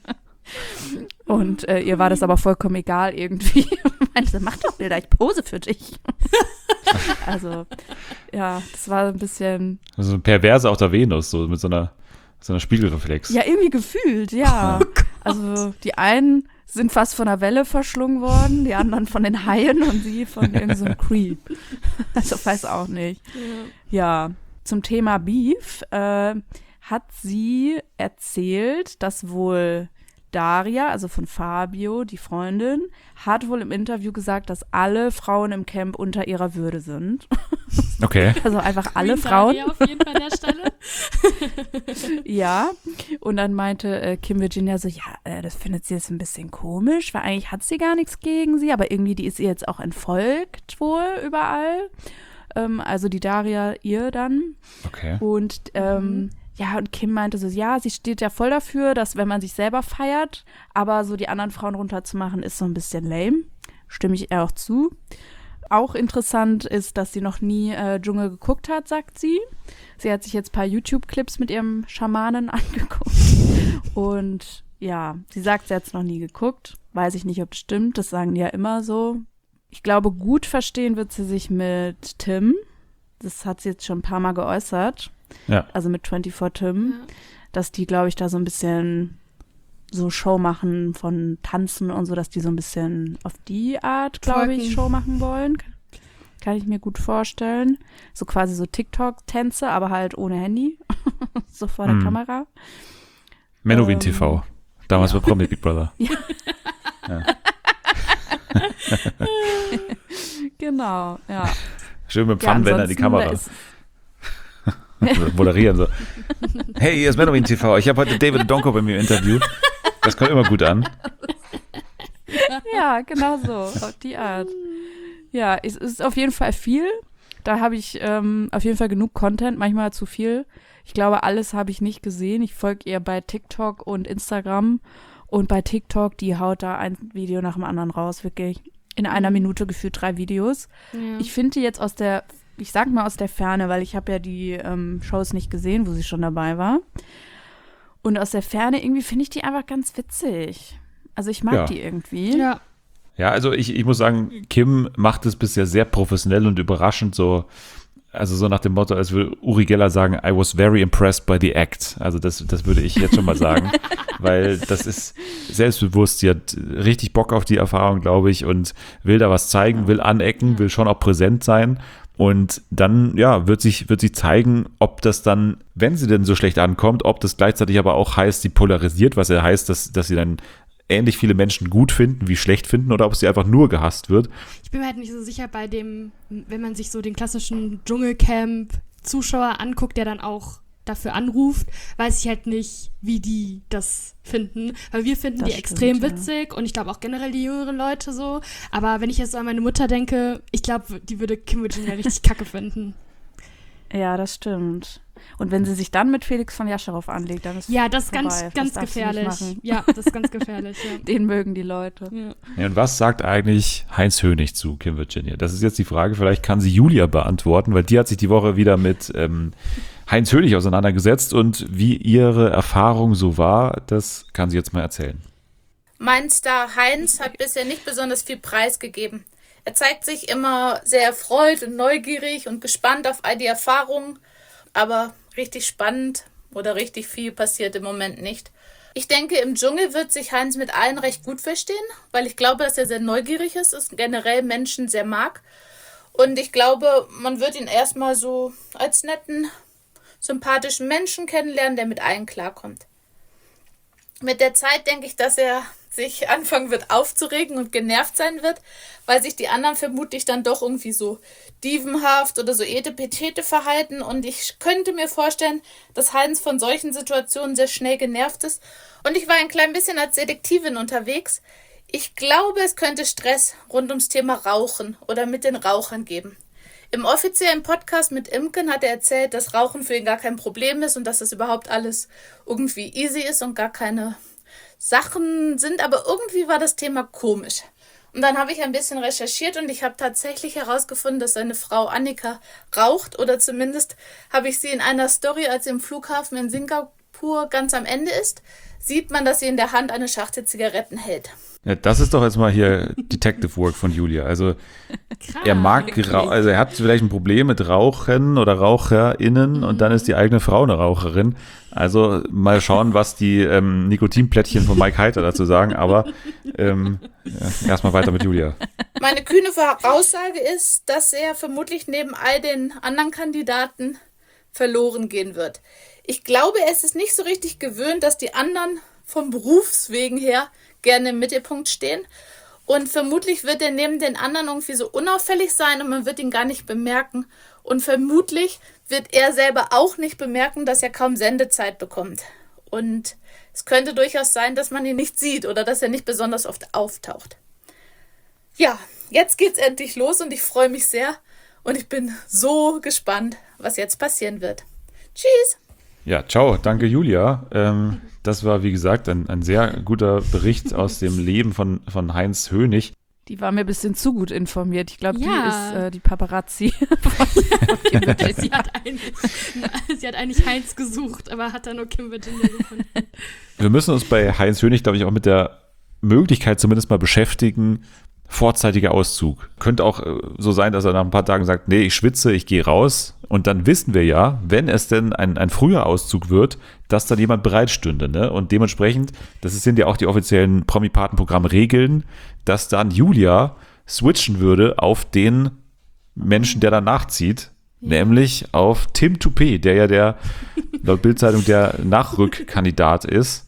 Und ihr war das aber vollkommen egal irgendwie. Meinte, mach doch Bilder, ich pose für dich. Also, ja, das war ein bisschen. Also ein Perverse auf der Venus, so mit so einer Spiegelreflex. Ja, irgendwie gefühlt, ja. Oh also die einen sind fast von der Welle verschlungen worden, die anderen von den Haien und sie von irgendeinem so Creep. Also weiß auch nicht. Ja, zum Thema Beef hat sie erzählt, dass wohl Daria, also von Fabio, die Freundin, hat wohl im Interview gesagt, dass alle Frauen im Camp unter ihrer Würde sind. Okay. Also einfach alle Frauen. Daria auf jeden Fall an der Stelle. Ja, und dann meinte Kim Virginia so, ja, das findet sie jetzt ein bisschen komisch, weil eigentlich hat sie gar nichts gegen sie, aber irgendwie die ist ihr jetzt auch entfolgt wohl überall. Also die Daria ihr dann. Okay. Und ja, und Kim meinte so, ja, sie steht ja voll dafür, dass wenn man sich selber feiert, aber so die anderen Frauen runterzumachen, ist so ein bisschen lame. Stimme ich ihr auch zu. Auch interessant ist, dass sie noch nie Dschungel geguckt hat, sagt sie. Sie hat sich jetzt ein paar YouTube-Clips mit ihrem Schamanen angeguckt. Und ja, sie sagt, sie hat es noch nie geguckt. Weiß ich nicht, ob das stimmt. Das sagen die ja immer so. Ich glaube, gut verstehen wird sie sich mit Tim. Das hat sie jetzt schon ein paar Mal geäußert. Ja. Also mit 24 Tim. Ja. Dass die, glaube ich, da so ein bisschen so Show machen von Tanzen und so, dass die so ein bisschen auf die Art, glaube ich, Show machen wollen. Kann ich mir gut vorstellen. So quasi so TikTok-Tänze, aber halt ohne Handy. So vor der Kamera. Menowin TV. Damals bei Promi Big Brother. Ja. Ja. Genau, ja. Schön mit dem Pfannenwender in die Kamera. Moderieren so. Hey, hier ist Menowin TV. Ich habe heute David Donko bei mir interviewt. Das kommt immer gut an. Ja, genau so. Auf die Art. Ja, es ist auf jeden Fall viel. Da habe ich auf jeden Fall genug Content, manchmal zu viel. Ich glaube, alles habe ich nicht gesehen. Ich folge ihr bei TikTok und Instagram. Und bei TikTok, die haut da ein Video nach dem anderen raus, wirklich. In einer Minute gefühlt 3 Videos. Ja. Ich finde die jetzt ich sag mal aus der Ferne, weil ich habe ja die Shows nicht gesehen, wo sie schon dabei war. Und aus der Ferne irgendwie finde ich die einfach ganz witzig. Also ich mag die irgendwie. Ja. Ja, also ich muss sagen, Kim macht es bisher sehr professionell und überraschend so, also so nach dem Motto, als würde Uri Geller sagen, I was very impressed by the act. Also das würde ich jetzt schon mal sagen, weil das ist selbstbewusst, sie hat richtig Bock auf die Erfahrung, glaube ich, und will da was zeigen, will anecken, will schon auch präsent sein. Und dann, ja, wird sich zeigen, ob das dann, wenn sie denn so schlecht ankommt, ob das gleichzeitig aber auch heißt, sie polarisiert, was ja heißt, dass sie dann ähnlich viele Menschen gut finden wie schlecht finden oder ob sie einfach nur gehasst wird. Ich bin mir halt nicht so sicher bei dem, wenn man sich so den klassischen Dschungelcamp-Zuschauer anguckt, der dann auch dafür anruft, weiß ich halt nicht, wie die das finden. Weil wir finden die extrem witzig und ich glaube auch generell die jüngeren Leute so. Aber wenn ich jetzt so an meine Mutter denke, ich glaube, die würde Kim Virginia richtig kacke finden. Ja, das stimmt. Und wenn sie sich dann mit Felix von Jascharow anlegt, dann ist ja, das ist vorbei. ganz gefährlich. Ja, das ist ganz gefährlich. Ja. Den mögen die Leute. Ja, und was sagt eigentlich Heinz Hönig zu Kim Virginia? Das ist jetzt die Frage, vielleicht kann sie Julia beantworten, weil die hat sich die Woche wieder mit Heinz Hönig auseinandergesetzt und wie ihre Erfahrung so war, das kann sie jetzt mal erzählen. Mein Star Heinz hat bisher nicht besonders viel preisgegeben. Er zeigt sich immer sehr erfreut und neugierig und gespannt auf all die Erfahrungen, aber richtig spannend oder richtig viel passiert im Moment nicht. Ich denke, im Dschungel wird sich Heinz mit allen recht gut verstehen, weil ich glaube, dass er sehr neugierig ist und generell Menschen sehr mag. Und ich glaube, man wird ihn erstmal so als netten, sympathischen Menschen kennenlernen, der mit allen klarkommt. Mit der Zeit denke ich, dass er sich anfangen wird aufzuregen und genervt sein wird, weil sich die anderen vermutlich dann doch irgendwie so dievenhaft oder so etepetete verhalten. Und ich könnte mir vorstellen, dass Heinz von solchen Situationen sehr schnell genervt ist. Und ich war ein klein bisschen als Detektivin unterwegs. Ich glaube, es könnte Stress rund ums Thema Rauchen oder mit den Rauchern geben. Im offiziellen Podcast mit Imken hat er erzählt, dass Rauchen für ihn gar kein Problem ist und dass das überhaupt alles irgendwie easy ist und gar keine Sachen sind, aber irgendwie war das Thema komisch. Und dann habe ich ein bisschen recherchiert und ich habe tatsächlich herausgefunden, dass seine Frau Annika raucht oder zumindest habe ich sie in einer Story, als sie im Flughafen in Singapur ganz am Ende ist, sieht man, dass sie in der Hand eine Schachtel Zigaretten hält. Ja, das ist doch jetzt mal hier Detective Work von Julia. Also er mag, also er hat vielleicht ein Problem mit Rauchen oder RaucherInnen und dann ist die eigene Frau eine Raucherin. Also mal schauen, was die Nikotinplättchen von Mike Heiter dazu sagen, aber erstmal weiter mit Julia. Meine kühne Voraussage ist, dass er vermutlich neben all den anderen Kandidaten verloren gehen wird. Ich glaube, er ist es nicht so richtig gewöhnt, dass die anderen vom Berufswegen her gerne im Mittelpunkt stehen. Und vermutlich wird er neben den anderen irgendwie so unauffällig sein und man wird ihn gar nicht bemerken. Und vermutlich wird er selber auch nicht bemerken, dass er kaum Sendezeit bekommt. Und es könnte durchaus sein, dass man ihn nicht sieht oder dass er nicht besonders oft auftaucht. Ja, jetzt geht's endlich los und ich freue mich sehr. Und ich bin so gespannt, was jetzt passieren wird. Tschüss! Ja, ciao, danke Julia. Das war, wie gesagt, ein sehr guter Bericht aus dem Leben von Heinz Hönig. Die war mir ein bisschen zu gut informiert. Ich glaube, die ist die Paparazzi von Kim Virginia. Sie hat eigentlich Heinz gesucht, aber hat dann nur Kim Virginia gefunden. Wir müssen uns bei Heinz Hönig, glaube ich, auch mit der Möglichkeit zumindest mal beschäftigen, vorzeitiger Auszug. Könnte auch so sein, dass er nach ein paar Tagen sagt, nee, ich schwitze, ich gehe raus. Und dann wissen wir ja, wenn es denn ein früher Auszug wird, dass dann jemand bereitstünde. Ne? Und dementsprechend, sind ja auch die offiziellen Promi-Paten-Programm-Regeln, dass dann Julia switchen würde auf den Menschen, der dann nachzieht, nämlich auf Tim Toupé, der ja der, laut Bild-Zeitung, der Nachrückkandidat ist.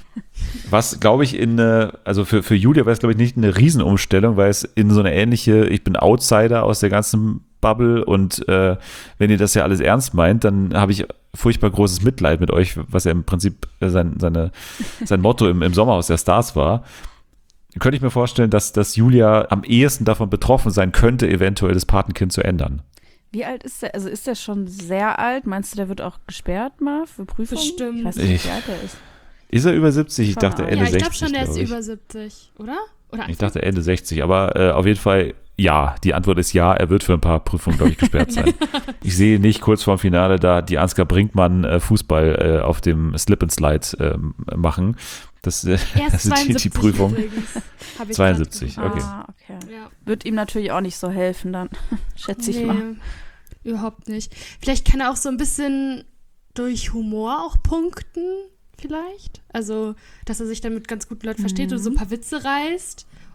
Was, glaube ich, also für Julia wäre es, glaube ich, nicht eine Riesenumstellung, weil es in so eine ähnliche, ich bin Outsider aus der ganzen Bubble und wenn ihr das ja alles ernst meint, dann habe ich furchtbar großes Mitleid mit euch, was ja im Prinzip sein Motto im Sommerhaus der Stars war. Könnte ich mir vorstellen, dass Julia am ehesten davon betroffen sein könnte, eventuell das Patenkind zu ändern. Wie alt ist der? Also ist der schon sehr alt? Meinst du, der wird auch gesperrt mal für Prüfungen? Bestimmt. Ich weiß nicht, wie alt er ist. Ist er über 70? Ich dachte Ende 60. Ja, ich glaube schon, der ist über 70, oder? Ich dachte Ende 60, aber auf jeden Fall ja. Die Antwort ist ja, er wird für ein paar Prüfungen, glaube ich, gesperrt sein. Ich sehe nicht kurz vorm Finale da die Ansgar Brinkmann Fußball auf dem Slip and Slide machen. Das ist die Prüfung. Übrigens, 72, okay. Okay. Ja. Wird ihm natürlich auch nicht so helfen dann, schätze ich mal. Überhaupt nicht. Vielleicht kann er auch so ein bisschen durch Humor auch punkten, vielleicht. Also, dass er sich dann mit ganz guten Leuten versteht oder so ein paar Witze reißt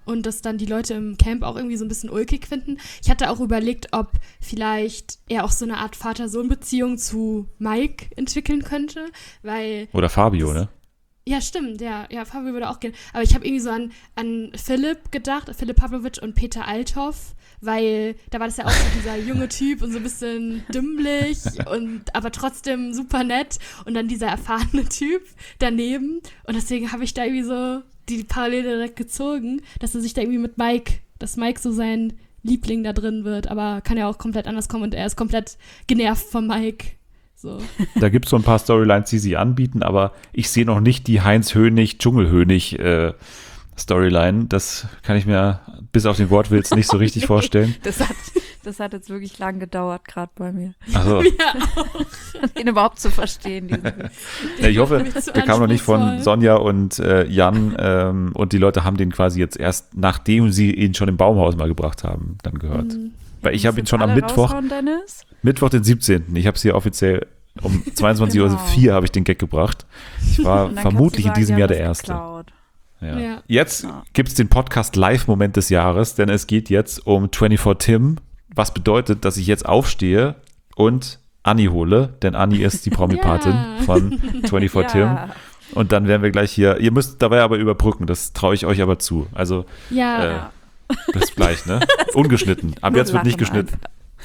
und das dann die Leute im Camp auch irgendwie so ein bisschen ulkig finden. Ich hatte auch überlegt, ob vielleicht er auch so eine Art Vater-Sohn-Beziehung zu Mike entwickeln könnte, weil... Oder Fabio, ne? Ja, stimmt, ja, Fabio würde auch gehen. Aber ich habe irgendwie so an Philipp gedacht, Philipp Pavlovic und Peter Althoff, weil da war das ja auch so dieser junge Typ und so ein bisschen dümmlich aber trotzdem super nett und dann dieser erfahrene Typ daneben und deswegen habe ich da irgendwie so die Parallele direkt gezogen, dass er sich da irgendwie mit Mike, dass Mike so sein Liebling da drin wird, aber kann ja auch komplett anders kommen und er ist komplett genervt von Mike. So. Da gibt es so ein paar Storylines, die sie anbieten, aber ich sehe noch nicht die Heinz-Hönig-Dschungelhönig Storyline. Das kann ich mir bis auf den Wortwitz nicht so richtig vorstellen. Das hat jetzt wirklich lang gedauert, gerade bei mir. Ach so. Den überhaupt zu verstehen. Ja, ich hoffe, der kam noch nicht von Sonja und Jan und die Leute haben den quasi jetzt erst, nachdem sie ihn schon im Baumhaus mal gebracht haben, dann gehört. Weil ich habe ihn schon am Mittwoch, den 17. Ich habe es hier offiziell um 22:04 Uhr habe ich den Gag gebracht. Ich war vermutlich in diesem Jahr der Erste. Ja. Jetzt gibt es den Podcast Live-Moment des Jahres, denn es geht jetzt um 24 Tim, was bedeutet, dass ich jetzt aufstehe und Anni hole, denn Anni ist die Promi-Patin von 24 Tim. Und dann werden wir gleich hier, ihr müsst dabei aber überbrücken, das traue ich euch aber zu. Also bis gleich, ne? Ungeschnitten. Ab jetzt wird nicht geschnitten.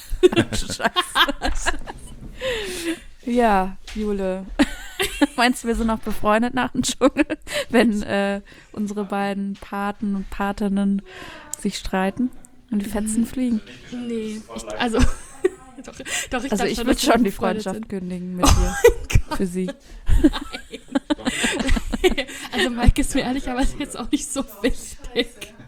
Ja, Jule. Meinst du, wir sind noch befreundet nach dem Dschungel, wenn unsere beiden Paten und Patinnen sich streiten und die Fetzen fliegen? Nee, ich würde schon die Freundschaft kündigen mit dir. Für sie. Also Mike ist mir ehrlicherweise jetzt auch nicht so wichtig.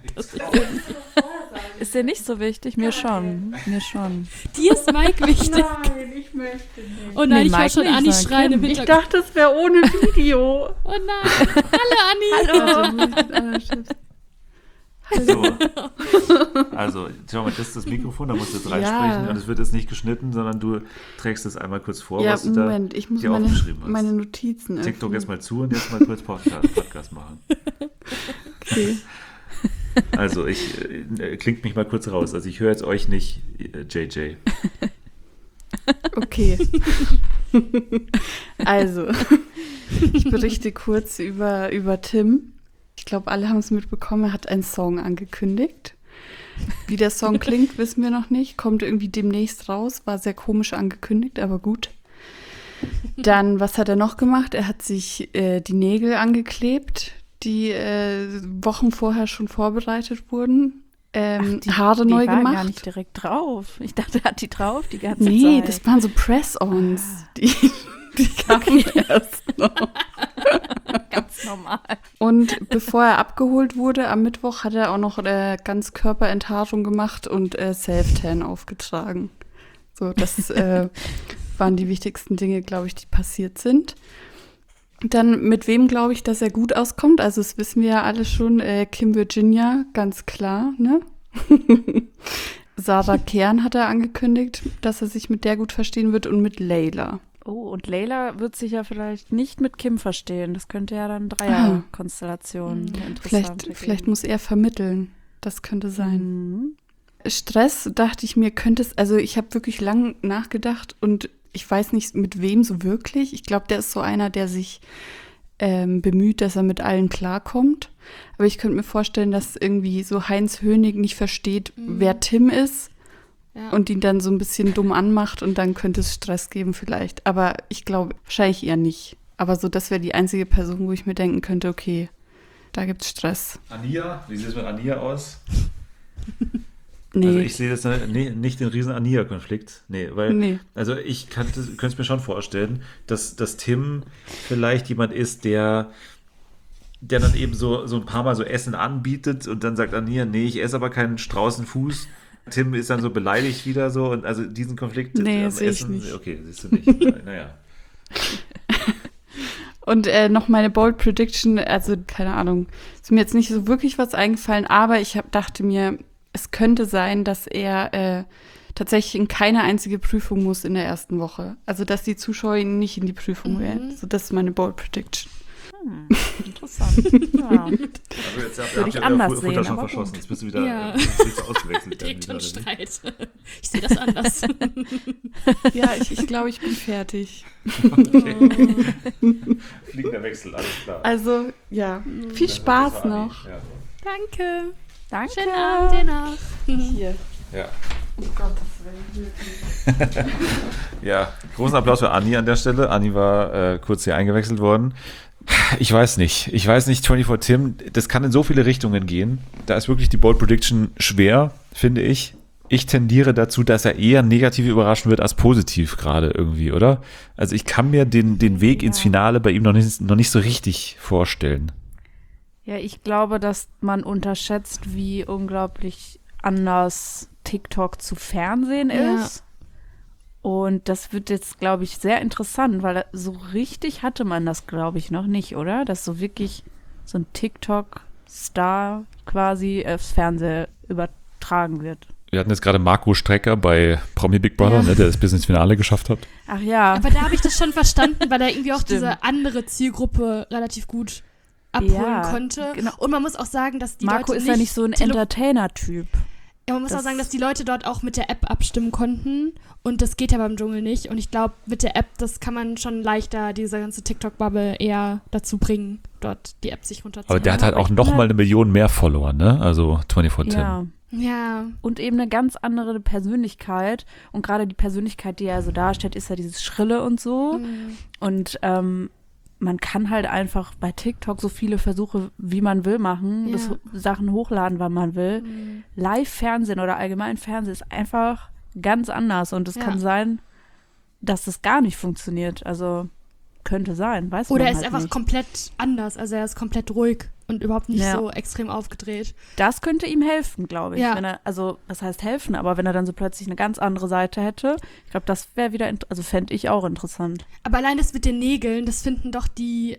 Ist dir nicht so wichtig? Mir schon. Dir ist Mike wichtig. Nein, ich möchte nicht. Oh nein, ich höre schon Anni schreien im Hintergrund. Ich dachte, es wäre ohne Video. Oh nein. Hallo Anni. So. Also, schau mal, das ist das Mikrofon, da musst du jetzt reinsprechen und es wird jetzt nicht geschnitten, sondern du trägst es einmal kurz vor, was du Moment, ich muss dir aufgeschrieben hast. Meine Notizen öffnen. TikTok jetzt mal zu und jetzt mal kurz Podcast machen. Okay. Also, ich klingt mich mal kurz raus. Also, ich höre jetzt euch nicht, JJ. Okay. Also, ich berichte kurz über Tim. Ich glaube, alle haben es mitbekommen, er hat einen Song angekündigt. Wie der Song klingt, wissen wir noch nicht. Kommt irgendwie demnächst raus. War sehr komisch angekündigt, aber gut. Dann, was hat er noch gemacht? Er hat sich die Nägel angeklebt, die Wochen vorher schon vorbereitet wurden. Haare neu gemacht. Die waren gar nicht direkt drauf. Ich dachte, er hat die drauf die ganze Zeit. Nee, das waren so Press-Ons. Die kamen erst noch. Ganz normal. Und bevor er abgeholt wurde, am Mittwoch hat er auch noch Ganzkörperenthaarung gemacht und Self-Tan aufgetragen. So, das waren die wichtigsten Dinge, glaube ich, die passiert sind. Dann, mit wem glaube ich, dass er gut auskommt? Also, das wissen wir ja alle schon. Kim Virginia, ganz klar, ne? Sarah Kern hat er angekündigt, dass er sich mit der gut verstehen wird und mit Layla. Oh, und Layla wird sich ja vielleicht nicht mit Kim verstehen. Das könnte ja dann Dreierkonstellation interessant sein. Vielleicht muss er vermitteln. Das könnte sein. Stress, dachte ich mir, könnte es, also ich habe wirklich lang nachgedacht und ich weiß nicht, mit wem so wirklich. Ich glaube, der ist so einer, der sich bemüht, dass er mit allen klarkommt. Aber ich könnte mir vorstellen, dass irgendwie so Heinz Hönig nicht versteht, wer Tim ist. Ja. Und ihn dann so ein bisschen dumm anmacht und dann könnte es Stress geben vielleicht. Aber ich glaube, wahrscheinlich eher nicht. Aber so, das wäre die einzige Person, wo ich mir denken könnte, okay, da gibt's Stress. Ania? Wie sieht es mit Ania aus? Nee. Also ich sehe das nicht den riesen Ania-Konflikt. Also ich könnte es mir schon vorstellen, dass Tim vielleicht jemand ist, der dann eben so ein paar Mal so Essen anbietet und dann sagt Ania, nee, ich esse aber keinen Straußenfuß. Tim ist dann so beleidigt wieder so und also diesen Konflikt am Essen. Ich nicht. Okay, siehst du nicht. Naja. Und noch meine Bold Prediction, also keine Ahnung, ist mir jetzt nicht so wirklich was eingefallen, aber ich dachte mir, es könnte sein, dass er tatsächlich in keine einzige Prüfung muss in der ersten Woche. Also, dass die Zuschauer ihn nicht in die Prüfung wählen. So, das ist meine Bold Prediction. Interessant. Ja. Also jetzt würde ich anders sehen, Futter schon aber verschossen. gut. Jetzt bist du wieder Ja. ausgewechselt. Direkt ein Streit. Ich sehe das anders. Ja, ich glaube, ich bin fertig. Okay. Fliegender Wechsel, alles klar. Also, ja, viel Spaß noch. Ja. Danke. Danke. Schönen Abend dir noch. Hier. Ja. Um Gottes Willen. Ja, großen Applaus für Anni an der Stelle. Anni war kurz hier eingewechselt worden. Ich weiß nicht, 24 Tim, das kann in so viele Richtungen gehen. Da ist wirklich die Bold Prediction schwer, finde ich. Ich tendiere dazu, dass er eher negativ überraschen wird als positiv gerade irgendwie, oder? Also ich kann mir den Weg ins Finale bei ihm noch nicht so richtig vorstellen. Ja, ich glaube, dass man unterschätzt, wie unglaublich anders TikTok zu Fernsehen ist. Und das wird jetzt, glaube ich, sehr interessant, weil so richtig hatte man das, glaube ich, noch nicht, oder? Dass so wirklich so ein TikTok-Star quasi aufs Fernsehen übertragen wird. Wir hatten jetzt gerade Marco Strecker bei Promi Big Brother, ne, der das bis ins Finale geschafft hat. Ach ja. Aber da habe ich das schon verstanden, weil er irgendwie auch Stimmt. diese andere Zielgruppe relativ gut abholen konnte. Genau. Und man muss auch sagen, dass die Marco Leute ist ja nicht so ein Entertainer-Typ. Ja, man muss auch sagen, dass die Leute dort auch mit der App abstimmen konnten und das geht ja beim Dschungel nicht und ich glaube, mit der App, das kann man schon leichter, diese ganze TikTok-Bubble eher dazu bringen, dort die App sich runterzunehmen. Aber der hat halt auch nochmal 1 Million mehr Follower, ne? Also 24 Tim. Ja. Und eben eine ganz andere Persönlichkeit. Und gerade die Persönlichkeit, die er so darstellt, ist ja dieses Schrille und so. Und man kann halt einfach bei TikTok so viele Versuche, wie man will, machen. Das Sachen hochladen, wann man will. Live-Fernsehen oder allgemein Fernsehen ist einfach ganz anders. Und es kann sein, dass das gar nicht funktioniert. Also könnte sein, weiß man Oder halt er ist einfach nicht. komplett anders. Also er ist komplett ruhig und überhaupt nicht so extrem aufgedreht. Das könnte ihm helfen, glaube ich. Ja. Wenn er, also, was heißt helfen? Aber wenn er dann so plötzlich eine ganz andere Seite hätte, ich glaube, das wäre wieder, also fände ich auch interessant. Aber allein das mit den Nägeln, das finden doch die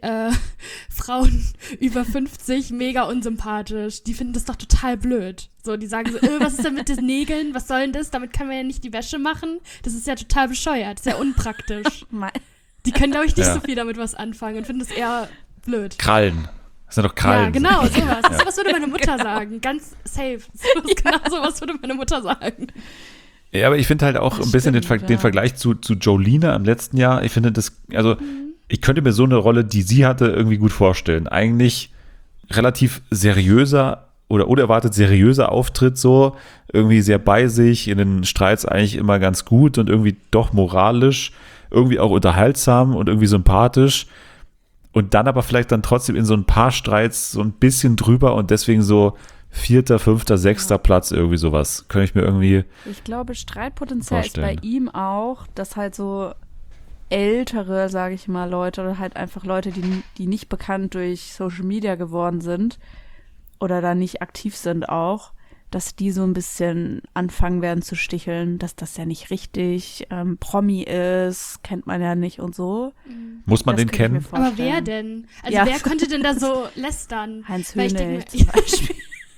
Frauen über 50 mega unsympathisch. Die finden das doch total blöd. So, die sagen so, was ist denn mit den Nägeln? Was soll denn das? Damit kann man ja nicht die Wäsche machen. Das ist ja total bescheuert. Das ist ja unpraktisch. Die können, glaube ich, nicht so viel damit was anfangen und finden das eher blöd. Krallen. Das sind doch Krallen. Ja, genau, sowas. Sowas würde meine Mutter sagen. Ganz safe. Genau sowas würde meine Mutter sagen. Ja, aber ich finde halt auch ein bisschen den Vergleich zu Jolina im letzten Jahr. Ich finde das, also ich könnte mir so eine Rolle, die sie hatte, irgendwie gut vorstellen. Eigentlich relativ seriöser oder unerwartet seriöser Auftritt so. Irgendwie sehr bei sich, in den Streits eigentlich immer ganz gut und irgendwie doch moralisch, irgendwie auch unterhaltsam und irgendwie sympathisch. Und dann aber vielleicht dann trotzdem in so ein paar Streits so ein bisschen drüber und deswegen so 4., 5., 6. Platz irgendwie sowas. Könnte ich mir irgendwie Ich glaube, Streitpotenzial vorstellen. ist bei ihm auch, dass halt so ältere, sage ich mal, Leute oder halt einfach Leute, die nicht bekannt durch Social Media geworden sind oder da nicht aktiv sind auch, dass die so ein bisschen anfangen werden zu sticheln, dass das ja nicht richtig Promi ist, kennt man ja nicht und so. Muss man Das den könnte ich mir kennen? Aber vorstellen. wer denn? Also Ja. wer könnte denn da so lästern? Heinz Weil ich Höhne denke zum mir- Beispiel.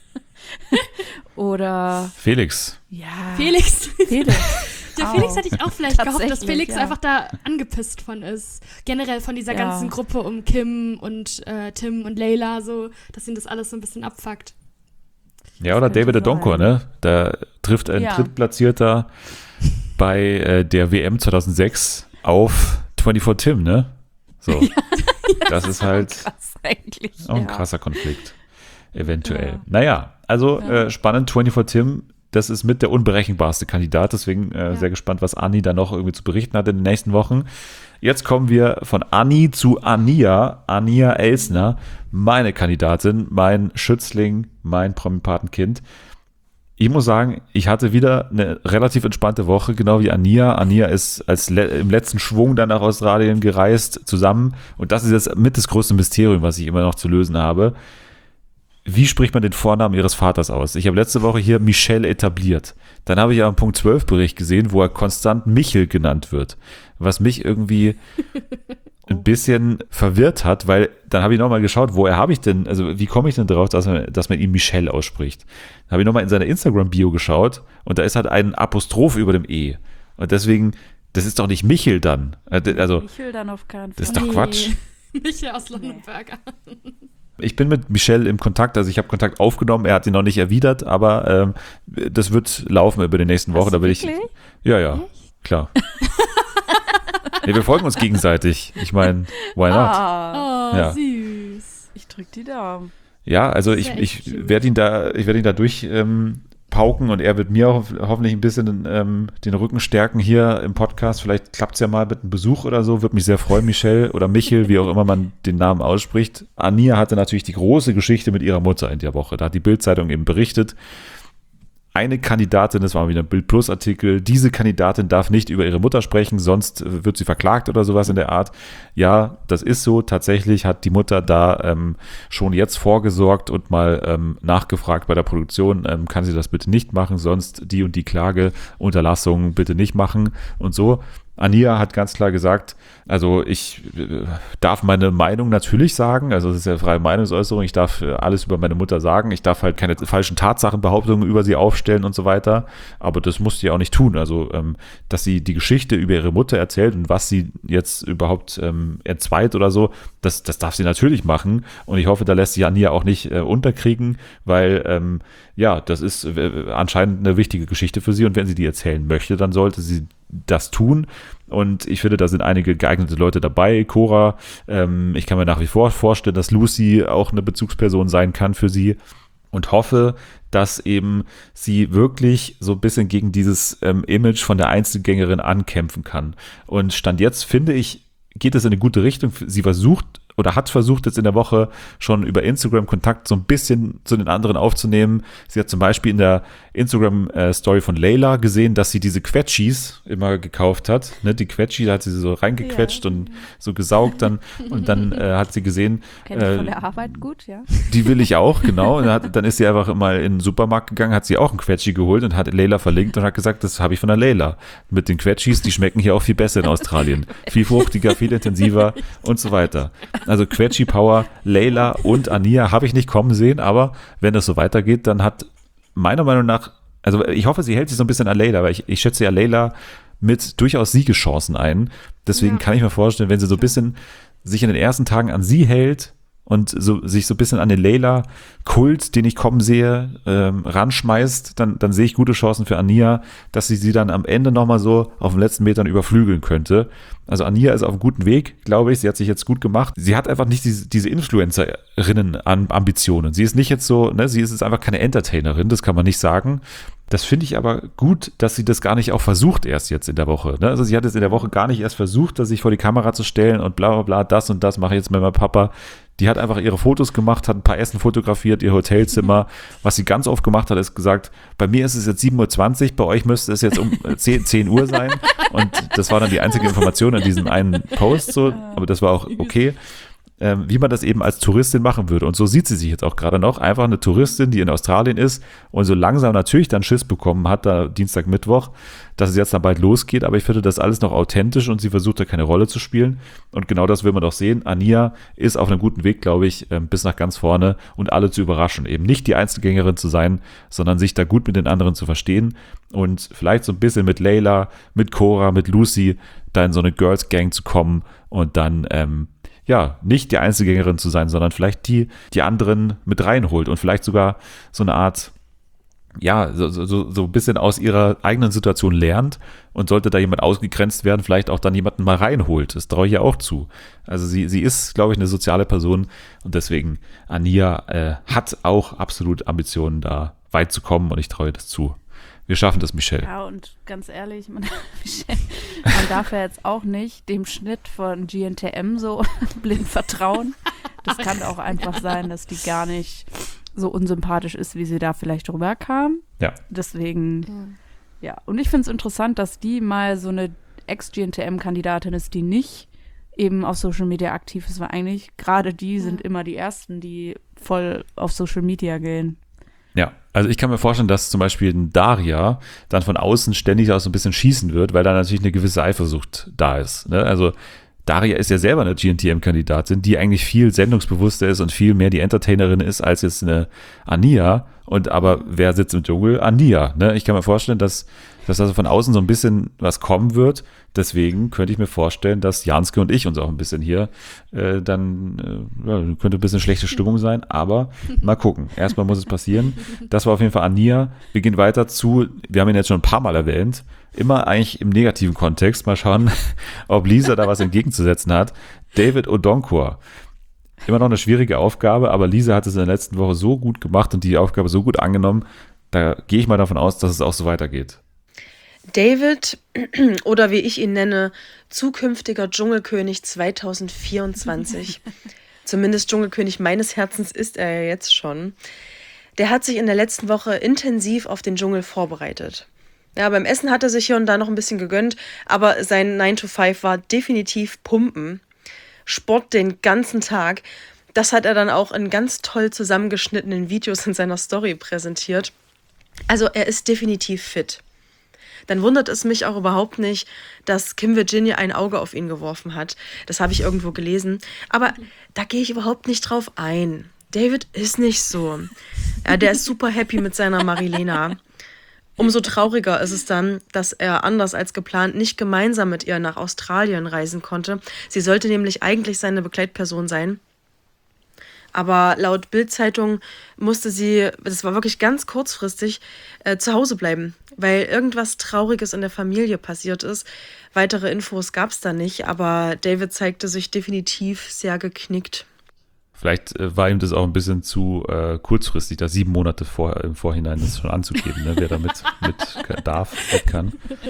Oder Felix. ja, Felix. Der Auch. Felix hätte ich auch vielleicht gehofft, dass Tatsächlich, Felix ja. einfach da angepisst von ist. Generell von dieser Ja. ganzen Gruppe um Kim und Tim und Layla, so, dass ihn das alles so ein bisschen abfuckt. Ja, oder könnte David Odonkor, sein. ne? Da trifft ein Ja. Drittplatzierter bei der WM 2006 auf 24 Tim, ne? So. Das ist halt krass eigentlich. auch ein ja. krasser Konflikt. Eventuell. Ja. Naja, also spannend, 24 Tim, das ist mit der unberechenbarste Kandidat, deswegen sehr gespannt, was Anni da noch irgendwie zu berichten hat in den nächsten Wochen. Jetzt kommen wir von Anni zu Ania Elsner, meine Kandidatin, mein Schützling, mein Promi-Patenkind. Ich muss sagen, ich hatte wieder eine relativ entspannte Woche, genau wie Ania. Ania ist im letzten Schwung dann nach Australien gereist zusammen und das ist jetzt mit das größte Mysterium, was ich immer noch zu lösen habe. Wie spricht man den Vornamen ihres Vaters aus? Ich habe letzte Woche hier Michel etabliert. Dann habe ich ja einen Punkt 12 Bericht gesehen, wo er konstant Michel genannt wird. Was mich irgendwie ein bisschen verwirrt hat, weil dann habe ich nochmal geschaut, woher habe ich denn, also wie komme ich denn drauf, dass man ihn Michel ausspricht? Dann habe ich nochmal in seine Instagram-Bio geschaut und da ist halt ein Apostroph über dem E. Und deswegen, das ist doch nicht Michel dann. Also, Michel dann auf keinen Fall. das ist doch Quatsch. Michel aus London Burger. Ich bin mit Michel im Kontakt, also ich habe Kontakt aufgenommen, er hat ihn noch nicht erwidert, aber das wird laufen über die nächsten Wochen. Da will ich. Ja, echt? Klar. Ja, wir folgen uns gegenseitig. Ich meine, why not? Süß. Ich drück die Daumen. Ja, also ich werde ihn da durch pauken und er wird mir auch hoffentlich ein bisschen den Rücken stärken hier im Podcast. Vielleicht klappt es ja mal mit einem Besuch oder so. Würde mich sehr freuen, Michel oder Michel, wie auch immer man den Namen ausspricht. Ania hatte natürlich die große Geschichte mit ihrer Mutter in der Woche. Da hat die Bild-Zeitung eben berichtet. Eine Kandidatin, das war wieder ein Bild-Plus-Artikel, diese Kandidatin darf nicht über ihre Mutter sprechen, sonst wird sie verklagt oder sowas in der Art. Ja, das ist so. Tatsächlich hat die Mutter da schon jetzt vorgesorgt und mal nachgefragt bei der Produktion, kann sie das bitte nicht machen, sonst die und die Klageunterlassung bitte nicht machen und so. Ania hat ganz klar gesagt, also ich darf meine Meinung natürlich sagen, also es ist ja freie Meinungsäußerung, ich darf alles über meine Mutter sagen, ich darf halt keine falschen Tatsachenbehauptungen über sie aufstellen und so weiter, aber das muss sie auch nicht tun, also dass sie die Geschichte über ihre Mutter erzählt und was sie jetzt überhaupt entzweit oder so, das darf sie natürlich machen und ich hoffe, da lässt sich Ania auch nicht unterkriegen, weil das ist anscheinend eine wichtige Geschichte für sie und wenn sie die erzählen möchte, dann sollte sie das tun und ich finde, da sind einige geeignete Leute dabei. Cora, ich kann mir nach wie vor vorstellen, dass Lucy auch eine Bezugsperson sein kann für sie und hoffe, dass eben sie wirklich so ein bisschen gegen dieses Image von der Einzelgängerin ankämpfen kann. Und Stand jetzt, finde ich, geht es in eine gute Richtung. Sie hat versucht jetzt in der Woche schon über Instagram Kontakt so ein bisschen zu den anderen aufzunehmen. Sie hat zum Beispiel in der Instagram-Story von Layla gesehen, dass sie diese Quetschis immer gekauft hat. Ne, die Quetschi, da hat sie so reingequetscht und so gesaugt dann. Und dann hat sie gesehen. Kenn ich von der Arbeit gut, ja. Die will ich auch, genau. Und dann ist sie einfach mal in den Supermarkt gegangen, hat sie auch ein Quetschi geholt und hat Layla verlinkt und hat gesagt, das habe ich von der Layla. Mit den Quetschis, die schmecken hier auch viel besser in Australien. Viel fruchtiger, viel intensiver und so weiter. Also Quetschi Power, Layla und Ania habe ich nicht kommen sehen, aber wenn das so weitergeht, dann hat meiner Meinung nach, also ich hoffe, sie hält sich so ein bisschen an Layla, weil ich schätze ja Layla mit durchaus Siegeschancen ein. Deswegen kann ich mir vorstellen, wenn sie so ein bisschen sich in den ersten Tagen an sie hält und sich so ein bisschen an den Layla-Kult, den ich kommen sehe, ranschmeißt, dann sehe ich gute Chancen für Ania, dass sie dann am Ende nochmal so auf den letzten Metern überflügeln könnte. Also Ania ist auf einem guten Weg, glaube ich. Sie hat sich jetzt gut gemacht. Sie hat einfach nicht diese Influencerinnen-Ambitionen. Sie ist nicht jetzt so, ne, sie ist jetzt einfach keine Entertainerin, das kann man nicht sagen. Das finde ich aber gut, dass sie das gar nicht auch versucht erst jetzt in der Woche. Ne? Also sie hat jetzt in der Woche gar nicht erst versucht, sich vor die Kamera zu stellen und bla bla bla, das und das mache ich jetzt mit meinem Papa. Die hat einfach ihre Fotos gemacht, hat ein paar Essen fotografiert, ihr Hotelzimmer. Was sie ganz oft gemacht hat, ist gesagt, bei mir ist es jetzt 7:20 Uhr, bei euch müsste es jetzt um 10 Uhr sein. Und das war dann die einzige Information in diesem einen Post, so, aber das war auch okay. Wie man das eben als Touristin machen würde. Und so sieht sie sich jetzt auch gerade noch. Einfach eine Touristin, die in Australien ist und so langsam natürlich dann Schiss bekommen hat, da Dienstag, Mittwoch, dass es jetzt dann bald losgeht. Aber ich finde das alles noch authentisch und sie versucht da keine Rolle zu spielen. Und genau das will man doch sehen. Ania ist auf einem guten Weg, glaube ich, bis nach ganz vorne und alle zu überraschen. Eben nicht die Einzelgängerin zu sein, sondern sich da gut mit den anderen zu verstehen und vielleicht so ein bisschen mit Layla, mit Cora, mit Lucy da in so eine Girls Gang zu kommen und dann nicht die Einzelgängerin zu sein, sondern vielleicht die anderen mit reinholt und vielleicht sogar so eine Art, so ein bisschen aus ihrer eigenen Situation lernt und sollte da jemand ausgegrenzt werden, vielleicht auch dann jemanden mal reinholt. Das traue ich ja auch zu. Also sie ist, glaube ich, eine soziale Person und deswegen Ania hat auch absolut Ambitionen, da weit zu kommen und ich traue das zu. Wir schaffen das, Michel. Ja, und ganz ehrlich, man darf ja jetzt auch nicht dem Schnitt von GNTM so blind vertrauen. Das kann auch einfach sein, dass die gar nicht so unsympathisch ist, wie sie da vielleicht rüberkam. Ja. Deswegen, Und ich finde es interessant, dass die mal so eine Ex-GNTM-Kandidatin ist, die nicht eben auf Social Media aktiv ist, weil eigentlich gerade die sind immer die Ersten, die voll auf Social Media gehen. Ja, also ich kann mir vorstellen, dass zum Beispiel ein Daria dann von außen ständig auch so ein bisschen schießen wird, weil da natürlich eine gewisse Eifersucht da ist. Ne? Also Daria ist ja selber eine GNTM-Kandidatin, die eigentlich viel sendungsbewusster ist und viel mehr die Entertainerin ist als jetzt eine Ania. Aber wer sitzt im Dschungel? Ania. Ne? Ich kann mir vorstellen, dass also von außen so ein bisschen was kommen wird. Deswegen könnte ich mir vorstellen, dass Janske und ich uns auch ein bisschen hier könnte ein bisschen schlechte Stimmung sein. Aber mal gucken. Erstmal muss es passieren. Das war auf jeden Fall Ania. Wir gehen weiter wir haben ihn jetzt schon ein paar Mal erwähnt, immer eigentlich im negativen Kontext. Mal schauen, ob Lisa da was entgegenzusetzen hat. David Odonkor. Immer noch eine schwierige Aufgabe, aber Lisa hat es in der letzten Woche so gut gemacht und die Aufgabe so gut angenommen. Da gehe ich mal davon aus, dass es auch so weitergeht. David, oder wie ich ihn nenne, zukünftiger Dschungelkönig 2024. Zumindest Dschungelkönig meines Herzens ist er ja jetzt schon. Der hat sich in der letzten Woche intensiv auf den Dschungel vorbereitet. Ja, beim Essen hat er sich hier und da noch ein bisschen gegönnt, aber sein 9-to-5 war definitiv Pumpen. Sport den ganzen Tag. Das hat er dann auch in ganz toll zusammengeschnittenen Videos in seiner Story präsentiert. Also er ist definitiv fit. Dann wundert es mich auch überhaupt nicht, dass Kim Virginia ein Auge auf ihn geworfen hat. Das habe ich irgendwo gelesen. Aber da gehe ich überhaupt nicht drauf ein. David ist nicht so. Ja, der ist super happy mit seiner Marilena. Umso trauriger ist es dann, dass er anders als geplant nicht gemeinsam mit ihr nach Australien reisen konnte. Sie sollte nämlich eigentlich seine Begleitperson sein. Aber laut Bild-Zeitung musste sie, das war wirklich ganz kurzfristig, zu Hause bleiben, weil irgendwas Trauriges in der Familie passiert ist. Weitere Infos gab es da nicht, aber David zeigte sich definitiv sehr geknickt. Vielleicht war ihm das auch ein bisschen zu kurzfristig, da 7 Monate im Vorhinein das schon anzugeben, ne? Wer da mit kann.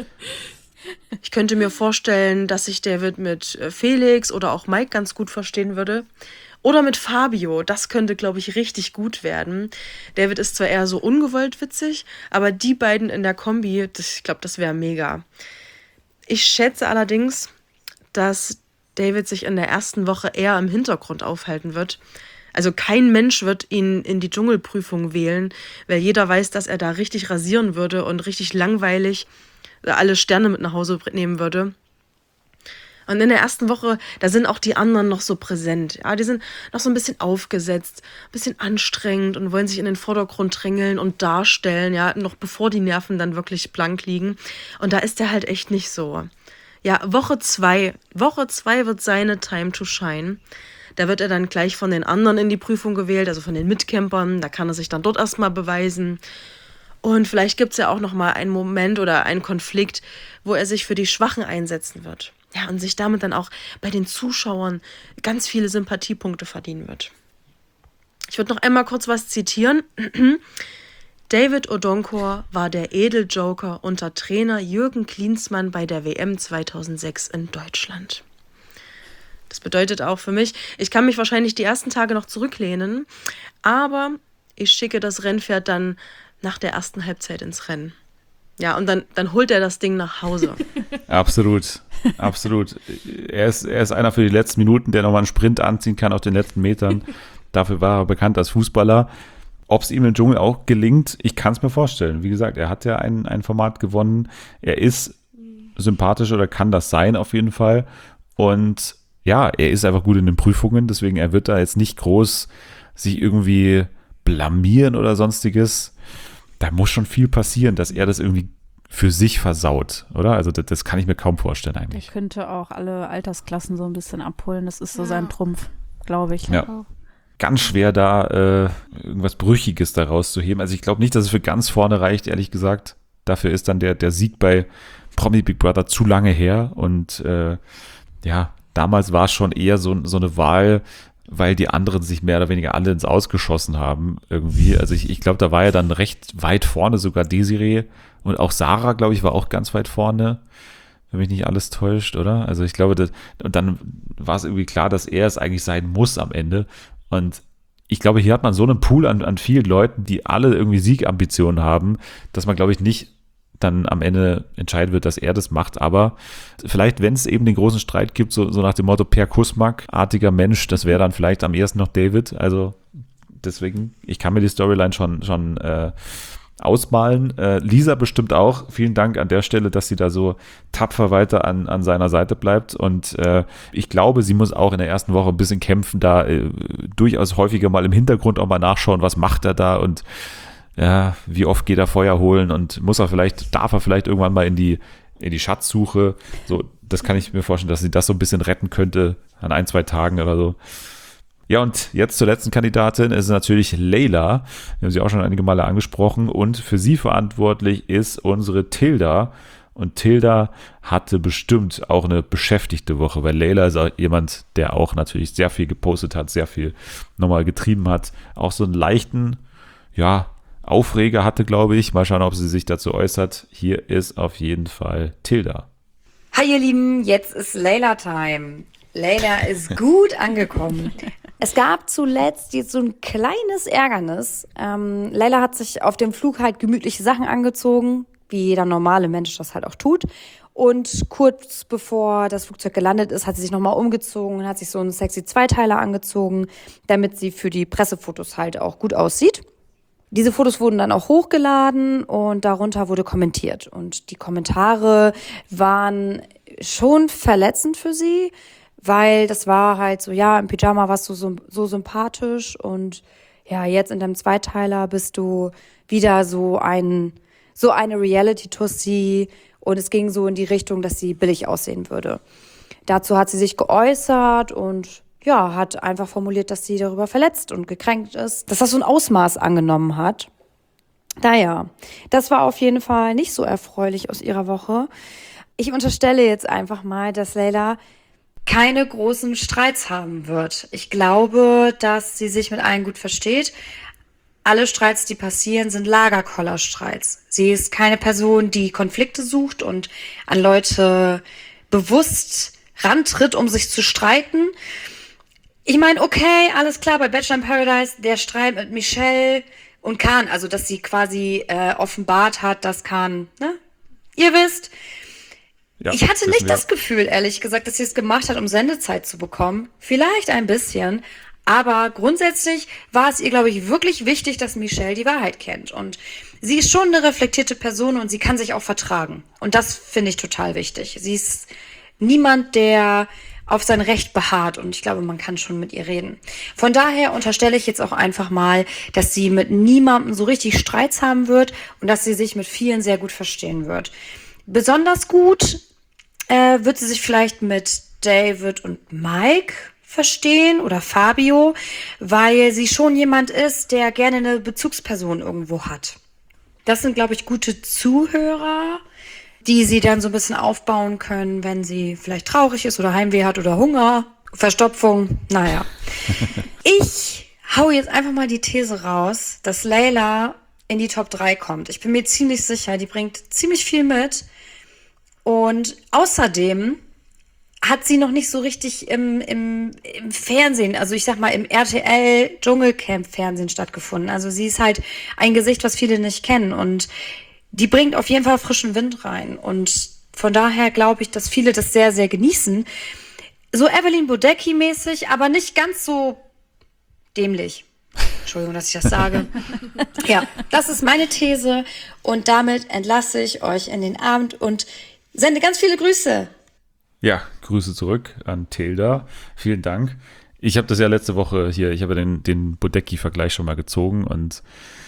Ich könnte mir vorstellen, dass sich David mit Felix oder auch Mike ganz gut verstehen würde. Oder mit Fabio, das könnte, glaube ich, richtig gut werden. David ist zwar eher so ungewollt witzig, aber die beiden in der Kombi, ich glaube, das wäre mega. Ich schätze allerdings, dass David sich in der ersten Woche eher im Hintergrund aufhalten wird. Also kein Mensch wird ihn in die Dschungelprüfung wählen, weil jeder weiß, dass er da richtig rasieren würde und richtig langweilig alle Sterne mit nach Hause nehmen würde. Und in der ersten Woche, da sind auch die anderen noch so präsent. Ja, die sind noch so ein bisschen aufgesetzt, ein bisschen anstrengend und wollen sich in den Vordergrund drängeln und darstellen, ja, noch bevor die Nerven dann wirklich blank liegen. Und da ist er halt echt nicht so. Ja, Woche 2 wird seine Time to shine. Da wird er dann gleich von den anderen in die Prüfung gewählt, also von den Mitcampern. Da kann er sich dann dort erstmal beweisen. Und vielleicht gibt es ja auch nochmal einen Moment oder einen Konflikt, wo er sich für die Schwachen einsetzen wird. Ja, und sich damit dann auch bei den Zuschauern ganz viele Sympathiepunkte verdienen wird. Ich würde noch einmal kurz was zitieren. David Odonkor war der Edeljoker unter Trainer Jürgen Klinsmann bei der WM 2006 in Deutschland. Das bedeutet auch für mich, ich kann mich wahrscheinlich die ersten Tage noch zurücklehnen, aber ich schicke das Rennpferd dann nach der ersten Halbzeit ins Rennen. Ja, und dann holt er das Ding nach Hause. Absolut. Er ist einer für die letzten Minuten, der nochmal einen Sprint anziehen kann auf den letzten Metern. Dafür war er bekannt als Fußballer. Ob es ihm im Dschungel auch gelingt, ich kann es mir vorstellen. Wie gesagt, er hat ja ein Format gewonnen. Er ist sympathisch oder kann das sein auf jeden Fall. Und ja, er ist einfach gut in den Prüfungen. Deswegen, er wird da jetzt nicht groß sich irgendwie blamieren oder sonstiges. Da muss schon viel passieren, dass er das irgendwie für sich versaut, oder? Also das kann ich mir kaum vorstellen eigentlich. Er könnte auch alle Altersklassen so ein bisschen abholen. Das ist so sein Trumpf, glaube ich. Ja. Ganz schwer da irgendwas Brüchiges da rauszuheben. Also ich glaube nicht, dass es für ganz vorne reicht, ehrlich gesagt. Dafür ist dann der Sieg bei Promi Big Brother zu lange her. Und damals war es schon eher so eine Wahl, weil die anderen sich mehr oder weniger alle ins Ausgeschossen haben irgendwie. Also ich glaube, da war ja dann recht weit vorne sogar Desiree und auch Sarah, glaube ich, war auch ganz weit vorne, wenn mich nicht alles täuscht, oder? Also ich glaube, und dann war es irgendwie klar, dass er es eigentlich sein muss am Ende. Und ich glaube, hier hat man so einen Pool an vielen Leuten, die alle irgendwie Siegambitionen haben, dass man, glaube ich, nicht dann am Ende entscheiden wird, dass er das macht. Aber vielleicht, wenn es eben den großen Streit gibt, so nach dem Motto Per Kusmak-artiger Mensch, das wäre dann vielleicht am ehesten noch David. Also deswegen, ich kann mir die Storyline schon ausmalen. Lisa bestimmt auch. Vielen Dank an der Stelle, dass sie da so tapfer weiter an seiner Seite bleibt. Und ich glaube, sie muss auch in der ersten Woche ein bisschen kämpfen, da durchaus häufiger mal im Hintergrund auch mal nachschauen, was macht er da und ja, wie oft geht er Feuer holen und darf er vielleicht irgendwann mal in die Schatzsuche. So, das kann ich mir vorstellen, dass sie das so ein bisschen retten könnte an 1-2 Tagen oder so. Ja, und jetzt zur letzten Kandidatin ist natürlich Layla. Wir haben sie auch schon einige Male angesprochen und für sie verantwortlich ist unsere Tilda. Und Tilda hatte bestimmt auch eine beschäftigte Woche, weil Layla ist auch jemand, der auch natürlich sehr viel gepostet hat, sehr viel nochmal getrieben hat. Auch so einen leichten, ja, Aufreger hatte, glaube ich. Mal schauen, ob sie sich dazu äußert. Hier ist auf jeden Fall Tilda. Hi ihr Lieben, jetzt ist Layla-Time. Layla ist gut angekommen. Es gab zuletzt jetzt so ein kleines Ärgernis. Layla hat sich auf dem Flug halt gemütliche Sachen angezogen, wie jeder normale Mensch das halt auch tut. Und kurz bevor das Flugzeug gelandet ist, hat sie sich nochmal umgezogen und hat sich so einen sexy Zweiteiler angezogen, damit sie für die Pressefotos halt auch gut aussieht. Diese Fotos wurden dann auch hochgeladen und darunter wurde kommentiert. Und die Kommentare waren schon verletzend für sie, weil das war halt so, ja, im Pyjama warst du so sympathisch und ja, jetzt in deinem Zweiteiler bist du wieder so eine Reality-Tussi und es ging so in die Richtung, dass sie billig aussehen würde. Dazu hat sie sich geäußert und ja, hat einfach formuliert, dass sie darüber verletzt und gekränkt ist, dass das so ein Ausmaß angenommen hat. Naja, das war auf jeden Fall nicht so erfreulich aus ihrer Woche. Ich unterstelle jetzt einfach mal, dass Layla keine großen Streits haben wird. Ich glaube, dass sie sich mit allen gut versteht. Alle Streits, die passieren, sind Lagerkoller-Streits. Sie ist keine Person, die Konflikte sucht und an Leute bewusst rantritt, um sich zu streiten. Ich meine, okay, alles klar, bei Bachelor in Paradise, der Streit mit Michelle und Khan, also dass sie quasi offenbart hat, dass Khan, ne? Ihr wisst. Ja, ich hatte nicht das Gefühl, ehrlich gesagt, dass sie es gemacht hat, um Sendezeit zu bekommen. Vielleicht ein bisschen, aber grundsätzlich war es ihr, glaube ich, wirklich wichtig, dass Michelle die Wahrheit kennt. Und sie ist schon eine reflektierte Person und sie kann sich auch vertragen. Und das finde ich total wichtig. Sie ist niemand, der auf sein Recht beharrt und ich glaube, man kann schon mit ihr reden. Von daher unterstelle ich jetzt auch einfach mal, dass sie mit niemandem so richtig Streits haben wird und dass sie sich mit vielen sehr gut verstehen wird. Besonders gut wird sie sich vielleicht mit David und Mike verstehen oder Fabio, weil sie schon jemand ist, der gerne eine Bezugsperson irgendwo hat. Das sind, glaube ich, gute Zuhörer, die sie dann so ein bisschen aufbauen können, wenn sie vielleicht traurig ist oder Heimweh hat oder Hunger, Verstopfung, naja. Ich hau jetzt einfach mal die These raus, dass Layla in die Top 3 kommt. Ich bin mir ziemlich sicher, die bringt ziemlich viel mit. Und außerdem hat sie noch nicht so richtig im Fernsehen, also ich sag mal im RTL Dschungelcamp Fernsehen stattgefunden. Also sie ist halt ein Gesicht, was viele nicht kennen und die bringt auf jeden Fall frischen Wind rein. Und von daher glaube ich, dass viele das sehr, sehr genießen. So Evelyn Bodecki-mäßig, aber nicht ganz so dämlich. Entschuldigung, dass ich das sage. Ja, das ist meine These und damit entlasse ich euch in den Abend und sende ganz viele Grüße. Ja, Grüße zurück an Tilda. Vielen Dank. Ich habe das ja letzte Woche hier, ich habe den Bodecki-Vergleich schon mal gezogen und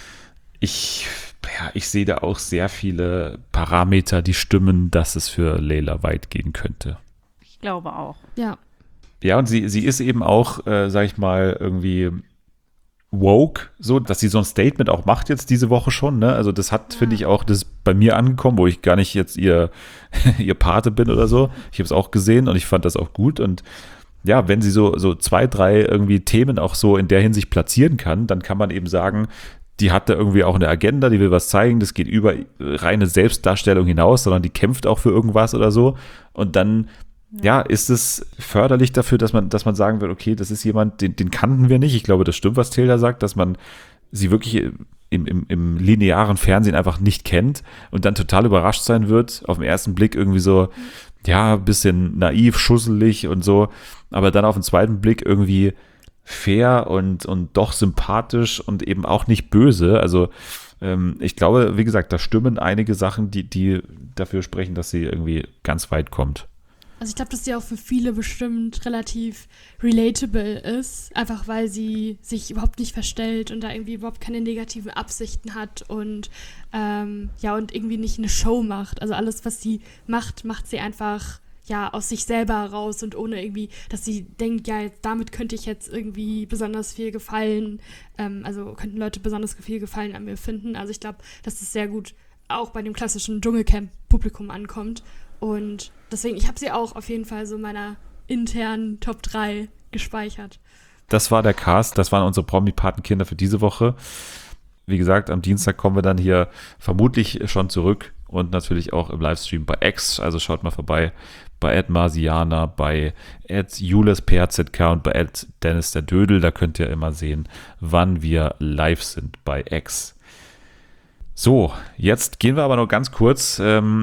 ich sehe da auch sehr viele Parameter, die stimmen, dass es für Layla weit gehen könnte. Ich glaube auch. Ja. Ja, und sie ist eben auch, sag ich mal, irgendwie woke, so, dass sie so ein Statement auch macht jetzt diese Woche schon, ne? Also das hat, finde ich auch, das ist bei mir angekommen, wo ich gar nicht jetzt ihr Pate bin oder so. Ich habe es auch gesehen und ich fand das auch gut und ja, wenn sie so 2, 3 irgendwie Themen auch so in der Hinsicht platzieren kann, dann kann man eben sagen, die hat da irgendwie auch eine Agenda, die will was zeigen, das geht über reine Selbstdarstellung hinaus, sondern die kämpft auch für irgendwas oder so und dann ja, ist es förderlich dafür, dass man sagen will, okay, das ist jemand, den kannten wir nicht. Ich glaube, das stimmt, was Tilda sagt, dass man sie wirklich im linearen Fernsehen einfach nicht kennt und dann total überrascht sein wird, auf den ersten Blick irgendwie so, ja, ein bisschen naiv, schusselig und so, aber dann auf den zweiten Blick irgendwie fair und doch sympathisch und eben auch nicht böse. Also ich glaube, wie gesagt, da stimmen einige Sachen, die dafür sprechen, dass sie irgendwie ganz weit kommt. Also ich glaube, dass sie auch für viele bestimmt relativ relatable ist, einfach weil sie sich überhaupt nicht verstellt und da irgendwie überhaupt keine negativen Absichten hat und und irgendwie nicht eine Show macht. Also alles, was sie macht sie einfach aus sich selber heraus und ohne irgendwie, dass sie denkt, damit könnte ich jetzt irgendwie besonders viel Gefallen, also könnten Leute besonders viel Gefallen an mir finden. Also ich glaube, dass es sehr gut auch bei dem klassischen Dschungelcamp-Publikum ankommt. Und deswegen, ich habe sie auch auf jeden Fall so meiner internen Top 3 gespeichert. Das war der Cast, das waren unsere Promi-Patenkinder für diese Woche. Wie gesagt, am Dienstag kommen wir dann hier vermutlich schon zurück und natürlich auch im Livestream bei X. Also schaut mal vorbei bei @Marsiana, bei @JuliusPRZK und bei @DennisDerDödel. Da könnt ihr immer sehen, wann wir live sind bei X. So, jetzt gehen wir aber noch ganz kurz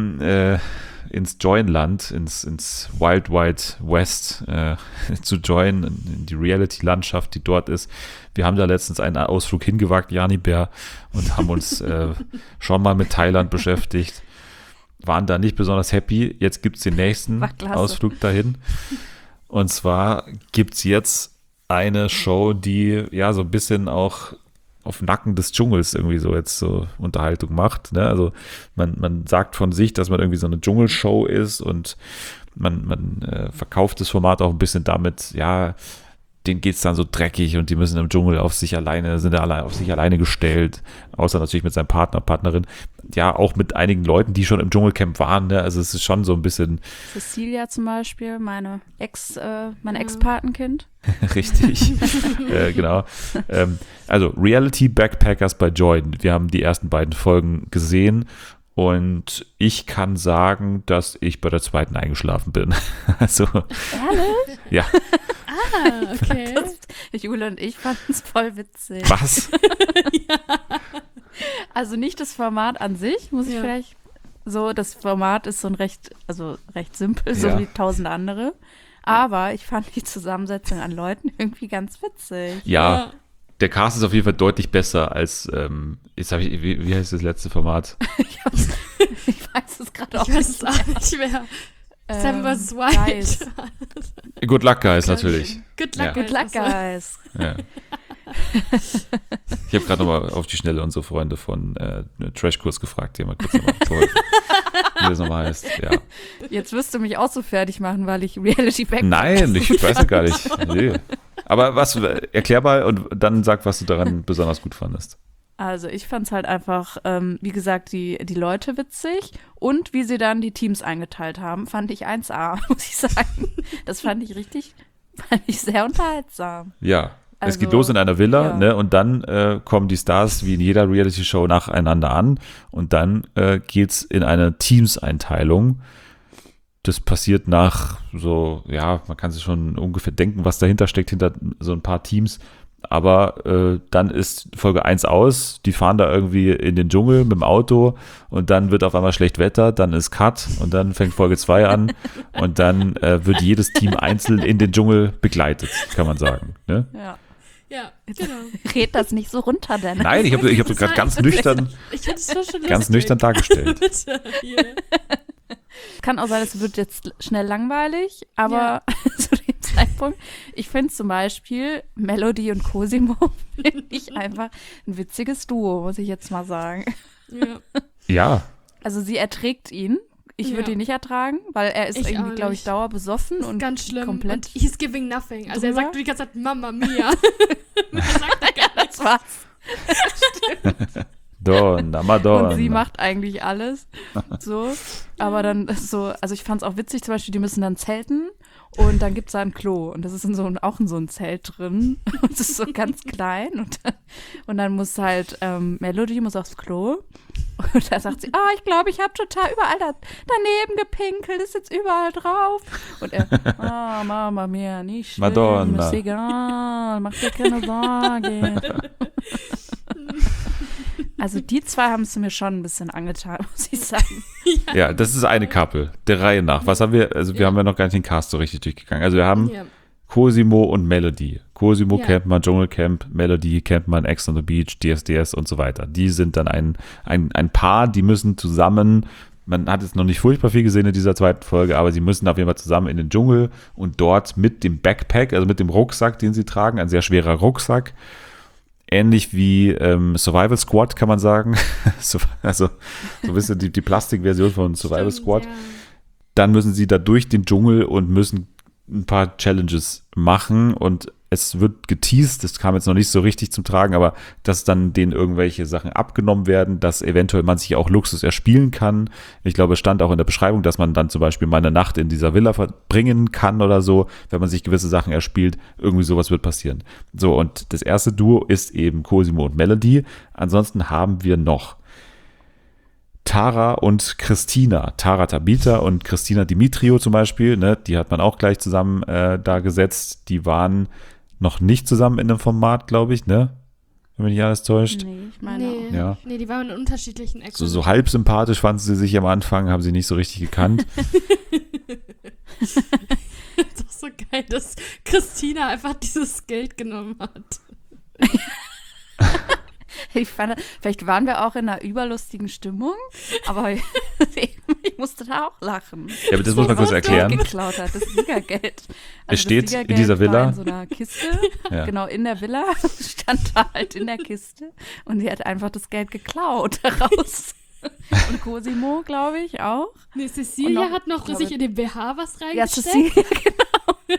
ins Join-Land, ins Wild Wild West zu joinen, in die Reality-Landschaft, die dort ist. Wir haben da letztens einen Ausflug hingewagt, Jani Bär, und haben uns schon mal mit Thailand beschäftigt. Waren da nicht besonders happy. Jetzt gibt es den nächsten Ausflug dahin. Und zwar gibt es jetzt eine Show, die so ein bisschen auch auf Nacken des Dschungels irgendwie so jetzt so Unterhaltung macht. Ne? Also man sagt von sich, dass man irgendwie so eine Dschungelshow ist und man verkauft das Format auch ein bisschen damit, denen geht es dann so dreckig und die müssen im Dschungel sind alle auf sich alleine gestellt, außer natürlich mit seinem Partner, Partnerin. Ja, auch mit einigen Leuten, die schon im Dschungelcamp waren. Ne? Also es ist schon so ein bisschen. Cecilia zum Beispiel, mein Ex-Patenkind. Richtig, genau. Also Reality Backpackers bei Join. Wir haben die ersten beiden Folgen gesehen und ich kann sagen, dass ich bei der zweiten eingeschlafen bin. Also, ehrlich? Ja. Okay. Jule und ich fanden es voll witzig. Was? Ja. Also nicht das Format an sich, muss ich vielleicht so, das Format ist so recht simpel, so wie 1000 andere. Aber ich fand die Zusammensetzung an Leuten irgendwie ganz witzig. Ja, der Cast ist auf jeden Fall deutlich besser als, wie heißt das letzte Format? Ich weiß es gerade auch nicht mehr. Sam vs. Wild. Good Luck Guys natürlich. Good Luck Guys. Ja. Ich habe gerade nochmal auf die Schnelle unsere Freunde von Trashkurs gefragt, die haben mal kurz nochmal geholfen, wie das nochmal heißt. Ja. Jetzt wirst du mich auch so fertig machen, weil ich Reality Backpackers. Nein, ich weiß ja gar nicht. Nee. Aber erklär mal und dann sag, was du daran besonders gut fandest. Also ich fand es halt einfach, wie gesagt, die Leute witzig und wie sie dann die Teams eingeteilt haben, fand ich 1A, muss ich sagen. Das fand ich sehr unterhaltsam. Ja, es geht los in einer Villa, ne, und dann kommen die Stars wie in jeder Reality-Show nacheinander an und dann geht's in eine Teams-Einteilung. Das passiert nach so, man kann sich schon ungefähr denken, was dahinter steckt, hinter so ein paar Teams. Aber dann ist Folge 1 aus, die fahren da irgendwie in den Dschungel mit dem Auto und dann wird auf einmal schlecht Wetter, dann ist Cut und dann fängt Folge 2 an und dann wird jedes Team einzeln in den Dschungel begleitet, kann man sagen. Ne? Ja, genau. Red das nicht so runter, Dennis. Nein, ich hab gerade ganz nüchtern dargestellt. Kann auch sein, es wird jetzt schnell langweilig, aber zu dem Zeitpunkt, ich finde zum Beispiel Melody und Cosimo finde ich einfach ein witziges Duo, muss ich jetzt mal sagen. Ja. Also sie erträgt ihn. Ich würde ihn nicht ertragen, weil er ist irgendwie, glaube ich, dauerbesoffen und ganz schlimm. Komplett. Und he's giving nothing. Also er sagt die ganze Zeit Mamma Mia. Er sagt gar nichts. Das war's. Donna, Madonna. Und sie macht eigentlich alles. So. Aber dann so, also ich fand es auch witzig, zum Beispiel, die müssen dann zelten und dann gibt es da ein Klo. Und das ist auch in so ein Zelt drin. Und es ist so ganz klein. Und dann muss halt Melody muss aufs Klo. Und da sagt sie, ich glaube, ich habe total überall daneben gepinkelt, ist jetzt überall drauf. Und er, Mama mia, nicht schlimm, Madonna. Ist egal, mach dir keine Sorge. Also die zwei haben es mir schon ein bisschen angetan, muss ich sagen. Ja, das ist eine Couple, der Reihe nach. Was haben wir, also wir haben ja noch gar nicht den Cast so richtig durchgegangen. Also wir haben Cosimo und Melody. Cosimo kennt man Dschungelcamp, Melody kennt man Ex on the Beach, DSDS und so weiter. Die sind dann ein Paar, die müssen zusammen Man hat jetzt noch nicht furchtbar viel gesehen in dieser zweiten Folge, aber sie müssen auf jeden Fall zusammen in den Dschungel und dort mit dem Backpack, also mit dem Rucksack, den sie tragen, ein sehr schwerer Rucksack, ähnlich wie Survival Squad, kann man sagen. Also so ein bisschen die Plastikversion von Survival Squad. Ja. Dann müssen sie da durch den Dschungel und müssen ein paar Challenges machen und es wird geteased, das kam jetzt noch nicht so richtig zum Tragen, aber dass dann denen irgendwelche Sachen abgenommen werden, dass eventuell man sich auch Luxus erspielen kann. Ich glaube, es stand auch in der Beschreibung, dass man dann zum Beispiel mal eine Nacht in dieser Villa verbringen kann oder so, wenn man sich gewisse Sachen erspielt. Irgendwie sowas wird passieren. So, und das erste Duo ist eben Cosimo und Melody. Ansonsten haben wir noch Tara und Christina. Tara Tabita und Christina Dimitrio zum Beispiel, ne, die hat man auch gleich zusammen da gesetzt. Die waren noch nicht zusammen in einem Format, glaube ich, ne? Wenn mich nicht alles täuscht. Nee, ich meine auch. Ja. Nee, die waren in unterschiedlichen Ecken. So halb sympathisch fanden sie sich am Anfang, haben sie nicht so richtig gekannt. Das ist doch so geil, dass Christina einfach dieses Geld genommen hat. Ich fand, vielleicht waren wir auch in einer überlustigen Stimmung, aber ich musste da auch lachen. Ja, aber das muss man kurz erklären. Geklaut hat, das Siegergeld. Es steht in dieser Villa. In so einer Kiste, ja. Genau, in der Villa stand da halt in der Kiste und sie hat einfach das Geld geklaut daraus. Und Cosimo, glaube ich, auch. Nee, Cecilia hat noch sich in den BH was reingesteckt. Ja, Cecilia, genau.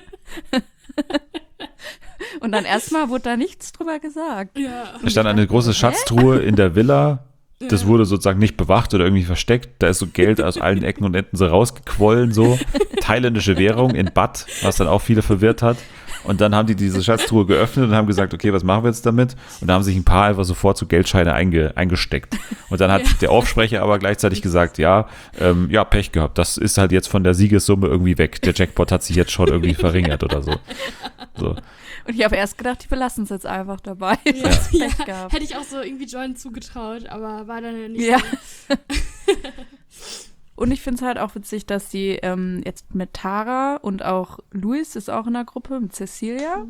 Und dann erstmal wurde da nichts drüber gesagt. Ja. Da stand eine große Schatztruhe in der Villa. Das wurde sozusagen nicht bewacht oder irgendwie versteckt. Da ist so Geld aus allen Ecken und Enden so rausgequollen, so. Thailändische Währung in Baht, was dann auch viele verwirrt hat. Und dann haben die diese Schatztruhe geöffnet und haben gesagt, okay, was machen wir jetzt damit? Und da haben sich ein paar einfach sofort so Geldscheine eingesteckt. Und dann hat der Aufsprecher aber gleichzeitig gesagt, ja, Pech gehabt. Das ist halt jetzt von der Siegessumme irgendwie weg. Der Jackpot hat sich jetzt schon irgendwie verringert oder so. Und ich habe erst gedacht, die belassen es jetzt einfach dabei. Ja, hätte ich auch so irgendwie John zugetraut, aber war dann nicht so. Und ich finde es halt auch witzig, dass die jetzt mit Tara und auch Luis ist auch in der Gruppe, mit Cecilia,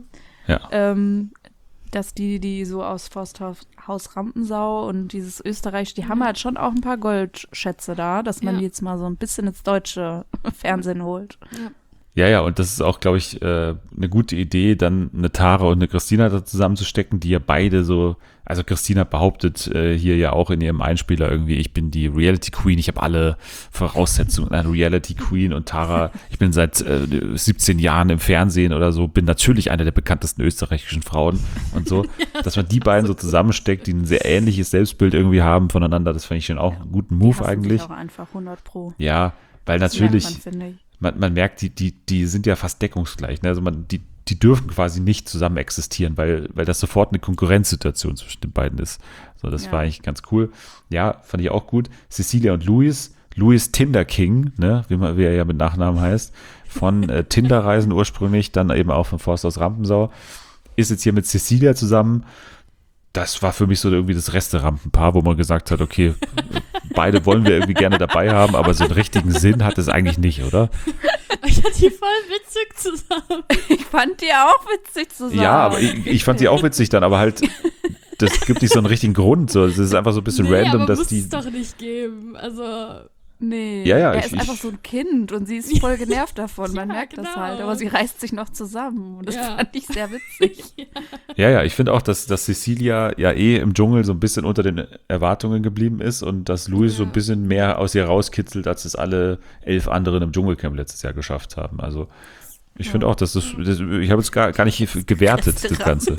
dass die so aus Forsthaus Rampensau und dieses Österreich, die haben halt schon auch ein paar Goldschätze da, dass man die jetzt mal so ein bisschen ins deutsche Fernsehen holt. Ja, und das ist auch, glaube ich, eine gute Idee, dann eine Tara und eine Christina da zusammenzustecken, die ja beide so, also Christina behauptet hier ja auch in ihrem Einspieler irgendwie, ich bin die Reality Queen, ich habe alle Voraussetzungen einer Reality Queen und Tara, ich bin seit 17 Jahren im Fernsehen oder so, bin natürlich eine der bekanntesten österreichischen Frauen und so, dass man die beiden so zusammensteckt, die ein sehr ähnliches Selbstbild irgendwie haben voneinander, das fand ich schon auch einen guten Move eigentlich. Auch einfach 100%. Ja, weil natürlich Das merkt man, finde ich. Man merkt, die sind ja fast deckungsgleich. Ne? Also die dürfen quasi nicht zusammen existieren, weil das sofort eine Konkurrenzsituation zwischen den beiden ist. So, das war eigentlich ganz cool. Ja, fand ich auch gut. Cecilia und Luis Tinder King, ne? wie er ja mit Nachnamen heißt, von Tinder-Reisen ursprünglich, dann eben auch von Forsthaus Rampensau, ist jetzt hier mit Cecilia zusammen. Das war für mich so irgendwie das Reste-Rampenpaar, wo man gesagt hat, okay, beide wollen wir irgendwie gerne dabei haben, aber so einen richtigen Sinn hat es eigentlich nicht, oder? Ich fand die voll witzig zusammen. Ich fand die auch witzig zusammen. Ja, aber ich fand die auch witzig dann, aber halt, das gibt nicht so einen richtigen Grund. So. Das ist einfach so ein bisschen random, aber dass muss die. Es doch nicht geben. Also. Nee, ja, er ist einfach so ein Kind und sie ist voll genervt davon, man merkt das halt, aber sie reißt sich noch zusammen und das fand ich sehr witzig. Ja, ich finde auch, dass Cecilia ja im Dschungel so ein bisschen unter den Erwartungen geblieben ist und dass Luis so ein bisschen mehr aus ihr rauskitzelt, als es alle 11 anderen im Dschungelcamp letztes Jahr geschafft haben. Also ich finde auch, ich habe es gar nicht gewertet, das Ganze.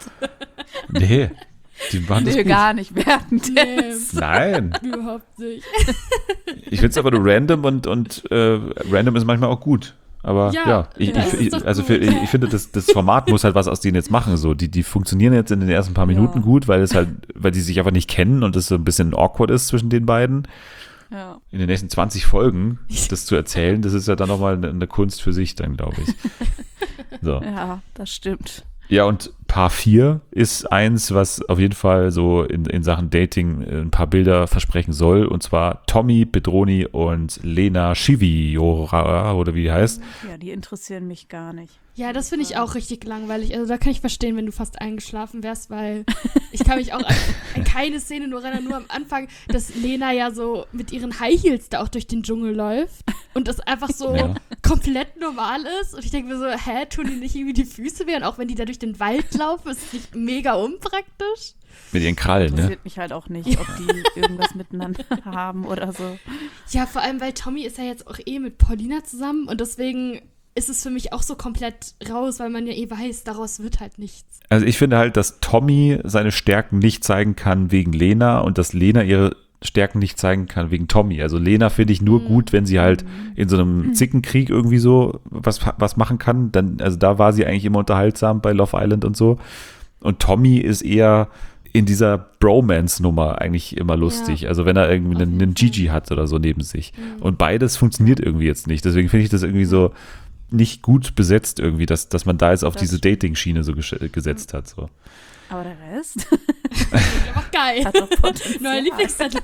Nee. Die waren das gut. Gar nicht wertend. Nein. Überhaupt nicht. Ich finde es aber nur random und random ist manchmal auch gut. Aber ich finde, das Format muss halt was aus denen jetzt machen. So. Die funktionieren jetzt in den ersten paar Minuten gut, weil die sich einfach nicht kennen und es so ein bisschen awkward ist zwischen den beiden. Ja. In den nächsten 20 Folgen das zu erzählen, das ist ja dann nochmal eine Kunst für sich dann, glaube ich. So. Ja, das stimmt. Ja, und Paar 4 ist eins, was auf jeden Fall so in Sachen Dating ein paar Bilder versprechen soll. Und zwar Tommy Bedroni und Lena Schiviora, oder wie die heißt. Ja, die interessieren mich gar nicht. Ja, das finde ich auch richtig langweilig. Also da kann ich verstehen, wenn du fast eingeschlafen wärst, weil ich kann mich auch an keine Szene nur erinnern, nur am Anfang, dass Lena ja so mit ihren High Heels da auch durch den Dschungel läuft und das einfach so komplett normal ist. Und ich denke mir so, tun die nicht irgendwie die Füße weh? Und auch wenn die da durch den Wald laufen, ist es nicht mega unpraktisch? Mit ihren Krallen, ne? Interessiert mich halt auch nicht, ob die irgendwas miteinander haben oder so. Ja, vor allem, weil Tommy ist ja jetzt auch mit Paulina zusammen und deswegen ist es für mich auch so komplett raus, weil man ja weiß, daraus wird halt nichts. Also ich finde halt, dass Tommy seine Stärken nicht zeigen kann wegen Lena und dass Lena ihre Stärken nicht zeigen kann wegen Tommy. Also Lena finde ich nur gut, wenn sie halt in so einem Zickenkrieg irgendwie so was machen kann. Dann, also da war sie eigentlich immer unterhaltsam bei Love Island und so. Und Tommy ist eher in dieser Bromance-Nummer eigentlich immer lustig. Ja. Also wenn er irgendwie einen Gigi hat oder so neben sich. Und beides funktioniert irgendwie jetzt nicht. Deswegen finde ich das irgendwie so nicht gut besetzt irgendwie, dass man da jetzt auf diese Dating-Schiene so gesetzt hat. So. Aber der Rest? Aber geil. Hat doch Potenzial. Neuer Lieblingszettel.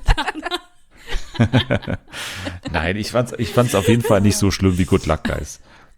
Nein, ich fand's auf jeden Fall nicht so schlimm wie Good Luck Guys.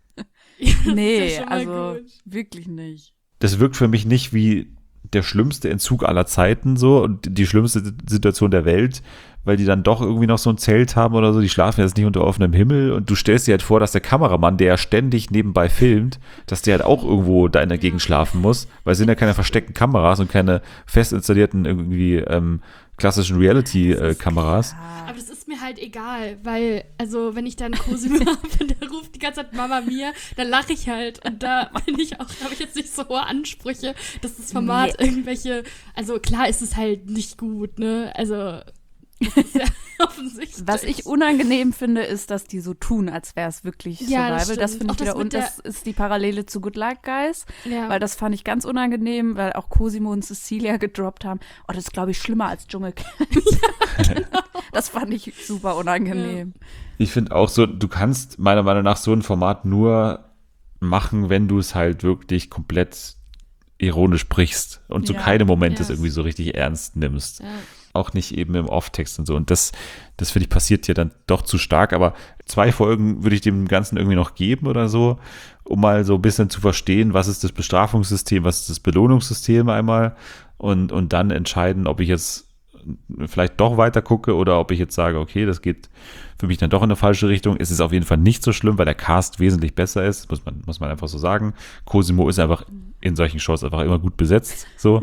Nee, also wirklich nicht. Das wirkt für mich nicht wie der schlimmste Entzug aller Zeiten so und die schlimmste Situation der Welt, weil die dann doch irgendwie noch so ein Zelt haben oder so, die schlafen jetzt nicht unter offenem Himmel und du stellst dir halt vor, dass der Kameramann, der ja ständig nebenbei filmt, dass der halt auch irgendwo da in der Gegend schlafen muss, weil es sind ja keine versteckten Kameras und keine fest installierten irgendwie klassischen Reality-Kameras. Aber das ist mir halt egal, weil, also wenn ich dann Cosimo habe und der ruft die ganze Zeit Mama Mia, dann lache ich halt und da bin ich auch, habe ich jetzt nicht so hohe Ansprüche, dass das Format irgendwelche, also klar ist es halt nicht gut, ne, also das ist ja offensichtlich. Was ich unangenehm finde, ist, dass die so tun, als wäre es wirklich Survival. Das finde ich wieder, und das ist die Parallele zu Good Luck Guys, weil das fand ich ganz unangenehm, weil auch Cosimo und Cecilia gedroppt haben. Oh, das ist, glaube ich, schlimmer als Dschungelcamp. Ja, genau. Das fand ich super unangenehm. Ja. Ich finde auch so, du kannst meiner Meinung nach so ein Format nur machen, wenn du es halt wirklich komplett ironisch brichst und so keine Momente irgendwie so richtig ernst nimmst. Ja. Auch nicht eben im Off-Text und so. Und das finde ich, passiert ja dann doch zu stark. Aber 2 Folgen würde ich dem Ganzen irgendwie noch geben oder so, um mal so ein bisschen zu verstehen, was ist das Bestrafungssystem, was ist das Belohnungssystem einmal und dann entscheiden, ob ich jetzt vielleicht doch weiter gucke oder ob ich jetzt sage, okay, das geht für mich dann doch in eine falsche Richtung. Es ist auf jeden Fall nicht so schlimm, weil der Cast wesentlich besser ist, muss man einfach so sagen. Cosimo ist einfach in solchen Shows einfach immer gut besetzt, so.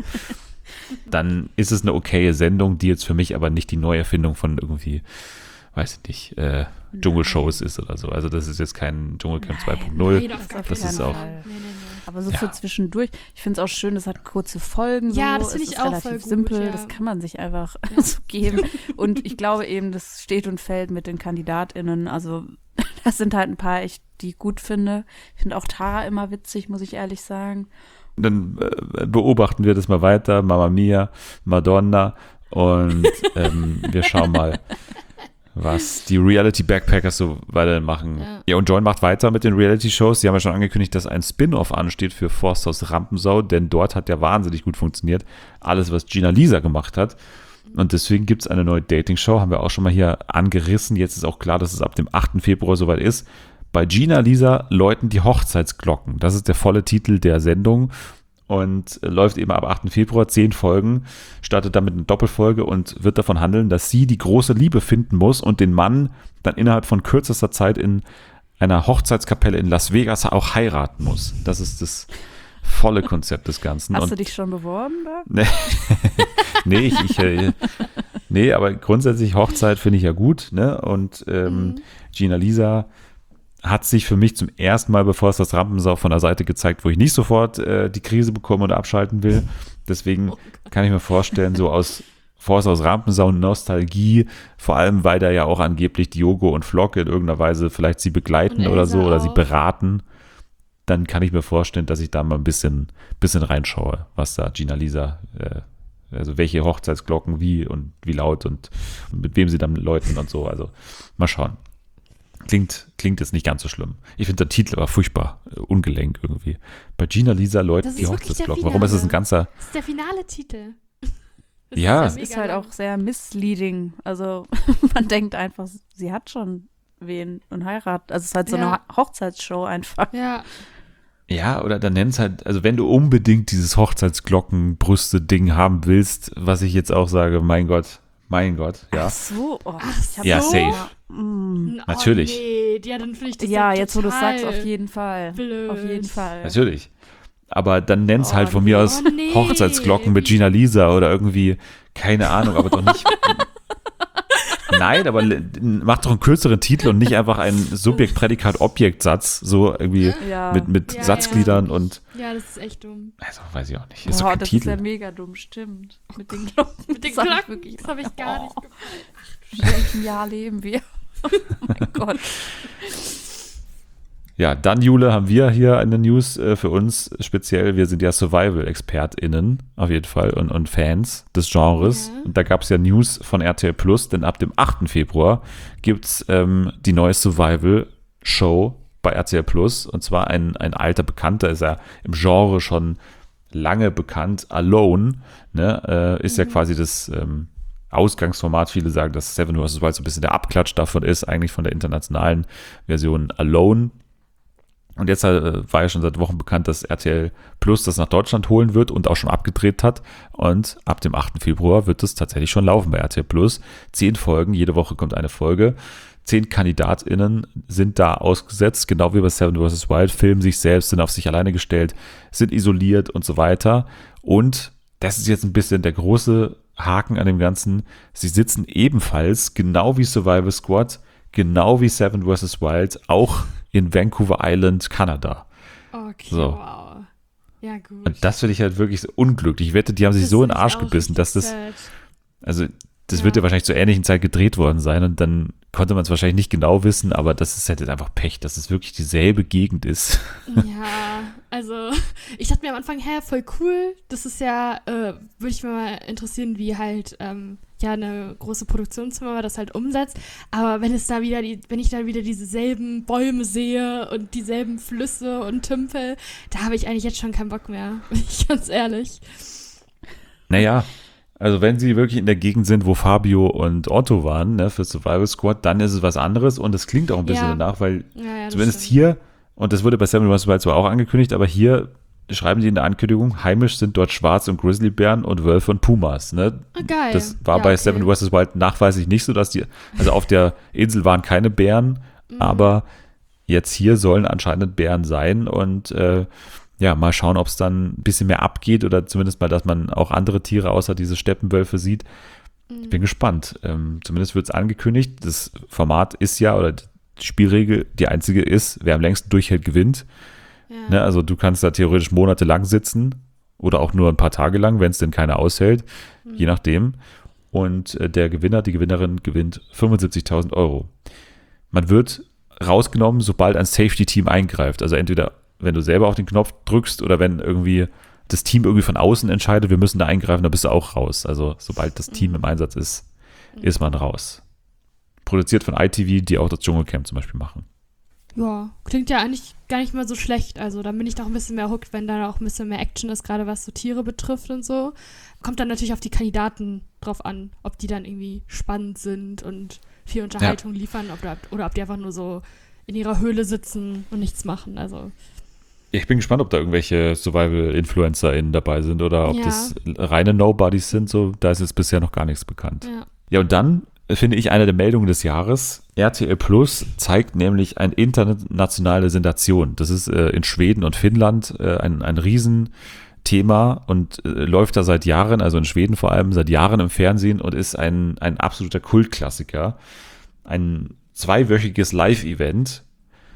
Dann ist es eine okaye Sendung, die jetzt für mich aber nicht die Neuerfindung von irgendwie, weiß ich nicht, Dschungelshows ist oder so. Also das ist jetzt kein Dschungelcamp 2.0. Das ist auch. Aber so für zwischendurch. Ich finde es auch schön, das hat kurze Folgen. Ja, so. das finde ich auch voll gut. Simpel, das kann man sich einfach so geben. Und ich glaube eben, das steht und fällt mit den KandidatInnen. Also das sind halt ein paar, die ich gut finde. Ich finde auch Tara immer witzig, muss ich ehrlich sagen. Dann beobachten wir das mal weiter, Mamma Mia, Madonna und wir schauen mal, was die Reality-Backpackers so weitermachen. Ja, und Join macht weiter mit den Reality-Shows. Sie haben ja schon angekündigt, dass ein Spin-Off ansteht für Forsthaus Rampensau, denn dort hat ja wahnsinnig gut funktioniert, alles, was Gina Lisa gemacht hat. Und deswegen gibt es eine neue Dating-Show, haben wir auch schon mal hier angerissen. Jetzt ist auch klar, dass es ab dem 8. Februar soweit ist. Bei Gina Lisa läuten die Hochzeitsglocken. Das ist der volle Titel der Sendung und läuft eben ab 8. Februar, 10 Folgen, startet damit eine Doppelfolge und wird davon handeln, dass sie die große Liebe finden muss und den Mann dann innerhalb von kürzester Zeit in einer Hochzeitskapelle in Las Vegas auch heiraten muss. Das ist das volle Konzept des Ganzen. Hast du dich schon beworben da? Nee, aber grundsätzlich Hochzeit finde ich ja gut, ne? Und Gina Lisa hat sich für mich zum ersten Mal, bevor es das Rampensau von der Seite gezeigt, wo ich nicht sofort die Krise bekomme oder abschalten will. Deswegen kann ich mir vorstellen, so aus Rampensau Nostalgie, vor allem, weil da ja auch angeblich Diogo und Flock in irgendeiner Weise vielleicht sie begleiten oder so oder sie beraten, dann kann ich mir vorstellen, dass ich da mal ein bisschen reinschaue, was da Gina Lisa, also welche Hochzeitsglocken wie und wie laut und mit wem sie dann läuten und so. Also mal schauen. Klingt jetzt nicht ganz so schlimm. Ich finde der Titel aber furchtbar ungelenk irgendwie. Bei Gina Lisa Lloyd die Hochzeitsglocken. Warum ist es ein ganzer... Das ist der finale Titel. Das ist halt auch sehr misleading. Also man denkt einfach, sie hat schon wen und heiratet. Also es ist halt so eine Hochzeitsshow einfach. Ja, oder dann nenn's halt, also wenn du unbedingt dieses Hochzeitsglockenbrüste-Ding haben willst, was ich jetzt auch sage, mein Gott, ja. Ach so. Safe. Natürlich. Nee, dann finde ich das jetzt wo du es sagst, auf jeden Fall. Blöd. Auf jeden Fall. Natürlich. Aber dann nenn's halt von mir aus Hochzeitsglocken mit Gina Lisa oder irgendwie, keine Ahnung, aber doch nicht. Nein, aber mach doch einen kürzeren Titel und nicht einfach einen Subjekt-Prädikat-Objekt-Satz, so irgendwie mit Satzgliedern und. Ja, das ist echt dumm. Also, weiß ich auch nicht. Ist das Titel. Ist ja mega dumm, stimmt. Mit den Glocken. Das habe ich gar nicht gemacht. Ach, in welchem Jahr leben wir? Oh mein Gott. Ja, dann, Jule, haben wir hier eine News für uns speziell. Wir sind ja Survival-ExpertInnen auf jeden Fall und Fans des Genres. Ja. Und da gab es ja News von RTL Plus, denn ab dem 8. Februar gibt es die neue Survival-Show bei RTL Plus. Und zwar ein alter Bekannter, ist ja im Genre schon lange bekannt. Alone, ne, ist ja quasi das Ausgangsformat. Viele sagen, dass Seven vs. Wild so ein bisschen der Abklatsch davon ist, eigentlich von der internationalen Version Alone. Und jetzt war ja schon seit Wochen bekannt, dass RTL Plus das nach Deutschland holen wird und auch schon abgedreht hat. Und ab dem 8. Februar wird es tatsächlich schon laufen bei RTL Plus. 10 Folgen, jede Woche kommt eine Folge. 10 KandidatInnen sind da ausgesetzt, genau wie bei Seven vs. Wild, filmen sich selbst, sind auf sich alleine gestellt, sind isoliert und so weiter. Und das ist jetzt ein bisschen der große Haken an dem Ganzen. Sie sitzen ebenfalls, genau wie Survival Squad, genau wie Seven vs. Wild, auch in Vancouver Island, Kanada. Okay, so. Wow. Ja, gut. Und das finde ich halt wirklich so unglücklich. Ich wette, die haben sich so in den Arsch gebissen, dass das, also das wird ja wahrscheinlich zur ähnlichen Zeit gedreht worden sein und dann konnte man es wahrscheinlich nicht genau wissen, aber das ist halt jetzt einfach Pech, dass es wirklich dieselbe Gegend ist. Ja, also ich dachte mir am Anfang, voll cool. Das ist ja, würde ich mir mal interessieren, wie halt eine große Produktionsfirma das halt umsetzt. Aber wenn ich da wieder dieselben Bäume sehe und dieselben Flüsse und Tümpel, da habe ich eigentlich jetzt schon keinen Bock mehr, bin ich ganz ehrlich. Naja, also wenn sie wirklich in der Gegend sind, wo Fabio und Otto waren, ne, für Survival Squad, dann ist es was anderes und es klingt auch ein bisschen danach, weil zumindest hier, und das wurde bei Seven vs. Wild zwar auch angekündigt, aber hier schreiben die in der Ankündigung, heimisch sind dort Schwarz- und Grizzlybären und Wölfe und Pumas. Ne? Geil. Das war bei Seven vs. Wild nachweislich nicht so, dass also auf der Insel waren keine Bären, aber jetzt hier sollen anscheinend Bären sein und mal schauen, ob es dann ein bisschen mehr abgeht oder zumindest mal, dass man auch andere Tiere außer diese Steppenwölfe sieht. Ich bin gespannt. Zumindest wird es angekündigt. Das Format ist ja, oder die Spielregel, die einzige ist, wer am längsten durchhält, gewinnt. Ja. Ne, also du kannst da theoretisch monatelang sitzen oder auch nur ein paar Tage lang, wenn es denn keiner aushält, je nachdem. Und der Gewinner, die Gewinnerin gewinnt 75.000 Euro. Man wird rausgenommen, sobald ein Safety-Team eingreift. Also entweder wenn du selber auf den Knopf drückst oder wenn irgendwie das Team irgendwie von außen entscheidet, wir müssen da eingreifen, dann bist du auch raus. Also sobald das Team im Einsatz ist, ist man raus. Produziert von ITV, die auch das Dschungelcamp zum Beispiel machen. Ja, klingt ja eigentlich gar nicht mal so schlecht. Also da bin ich doch ein bisschen mehr hooked, wenn da auch ein bisschen mehr Action ist, gerade was so Tiere betrifft und so. Kommt dann natürlich auf die Kandidaten drauf an, ob die dann irgendwie spannend sind und viel Unterhaltung liefern oder ob die einfach nur so in ihrer Höhle sitzen und nichts machen. Also ich bin gespannt, ob da irgendwelche Survival-InfluencerInnen dabei sind oder ob das reine Nobodies sind. So, da ist jetzt bisher noch gar nichts bekannt. Ja, und dann finde ich eine der Meldungen des Jahres. RTL Plus zeigt nämlich eine internationale Sensation. Das ist in Schweden und Finnland ein Riesenthema und läuft da seit Jahren, also in Schweden vor allem, seit Jahren im Fernsehen und ist ein absoluter Kultklassiker. Ein 2-wöchiges Live-Event,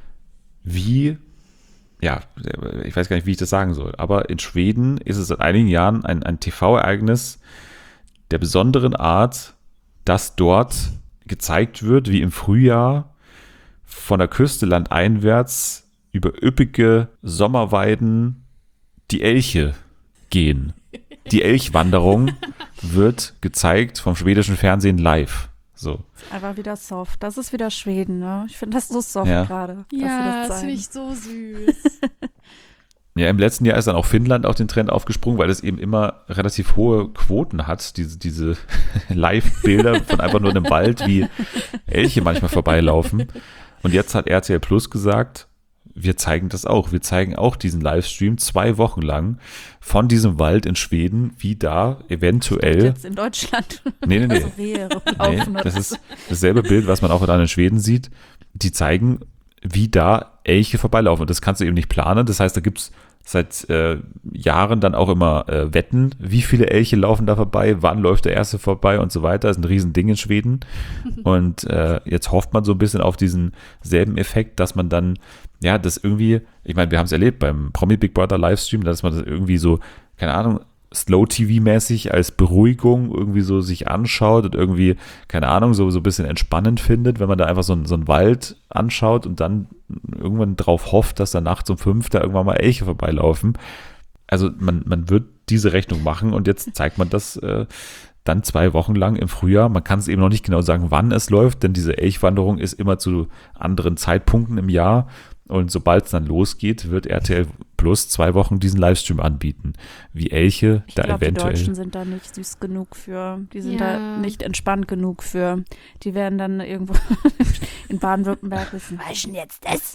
ich weiß gar nicht, wie ich das sagen soll, aber in Schweden ist es seit einigen Jahren ein TV-Ereignis der besonderen Art, dass dort gezeigt wird, wie im Frühjahr von der Küste landeinwärts über üppige Sommerweiden die Elche gehen. Die Elchwanderung wird gezeigt vom schwedischen Fernsehen live. So. Einfach wieder soft. Das ist wieder Schweden, ne? Ich finde das so soft gerade. Ja, das finde ich so süß. Ja, im letzten Jahr ist dann auch Finnland auf den Trend aufgesprungen, weil es eben immer relativ hohe Quoten hat, diese Live-Bilder von einfach nur einem Wald, wie Elche manchmal vorbeilaufen. Und jetzt hat RTL Plus gesagt, wir zeigen das auch. Wir zeigen auch diesen Livestream 2 Wochen von diesem Wald in Schweden, wie da eventuell. Jetzt in Deutschland. Nee. Also Das ist dasselbe Bild, was man auch dann in Schweden sieht. Die zeigen, wie da Elche vorbeilaufen. Und das kannst du eben nicht planen. Das heißt, da gibt es seit Jahren dann auch immer Wetten, wie viele Elche laufen da vorbei, wann läuft der erste vorbei und so weiter. Das ist ein Riesending in Schweden. Und jetzt hofft man so ein bisschen auf diesen selben Effekt, dass man dann, ja, das irgendwie, ich meine, wir haben es erlebt beim Promi Big Brother Livestream, dass man das irgendwie so, keine Ahnung, Slow-TV-mäßig als Beruhigung irgendwie so sich anschaut und irgendwie, keine Ahnung, so ein bisschen entspannend findet, wenn man da einfach so einen Wald anschaut und dann irgendwann drauf hofft, dass da nachts um 5 da irgendwann mal Elche vorbeilaufen. Also man wird diese Rechnung machen und jetzt zeigt man das dann 2 Wochen lang im Frühjahr. Man kann es eben noch nicht genau sagen, wann es läuft, denn diese Elchwanderung ist immer zu anderen Zeitpunkten im Jahr. Und sobald es dann losgeht, wird RTL Plus 2 Wochen diesen Livestream anbieten, wie Elche da eventuell. Die Deutschen sind da nicht süß genug für, die sind da nicht entspannt genug für. Die werden dann irgendwo in Baden-Württemberg wissen, was ist denn jetzt das?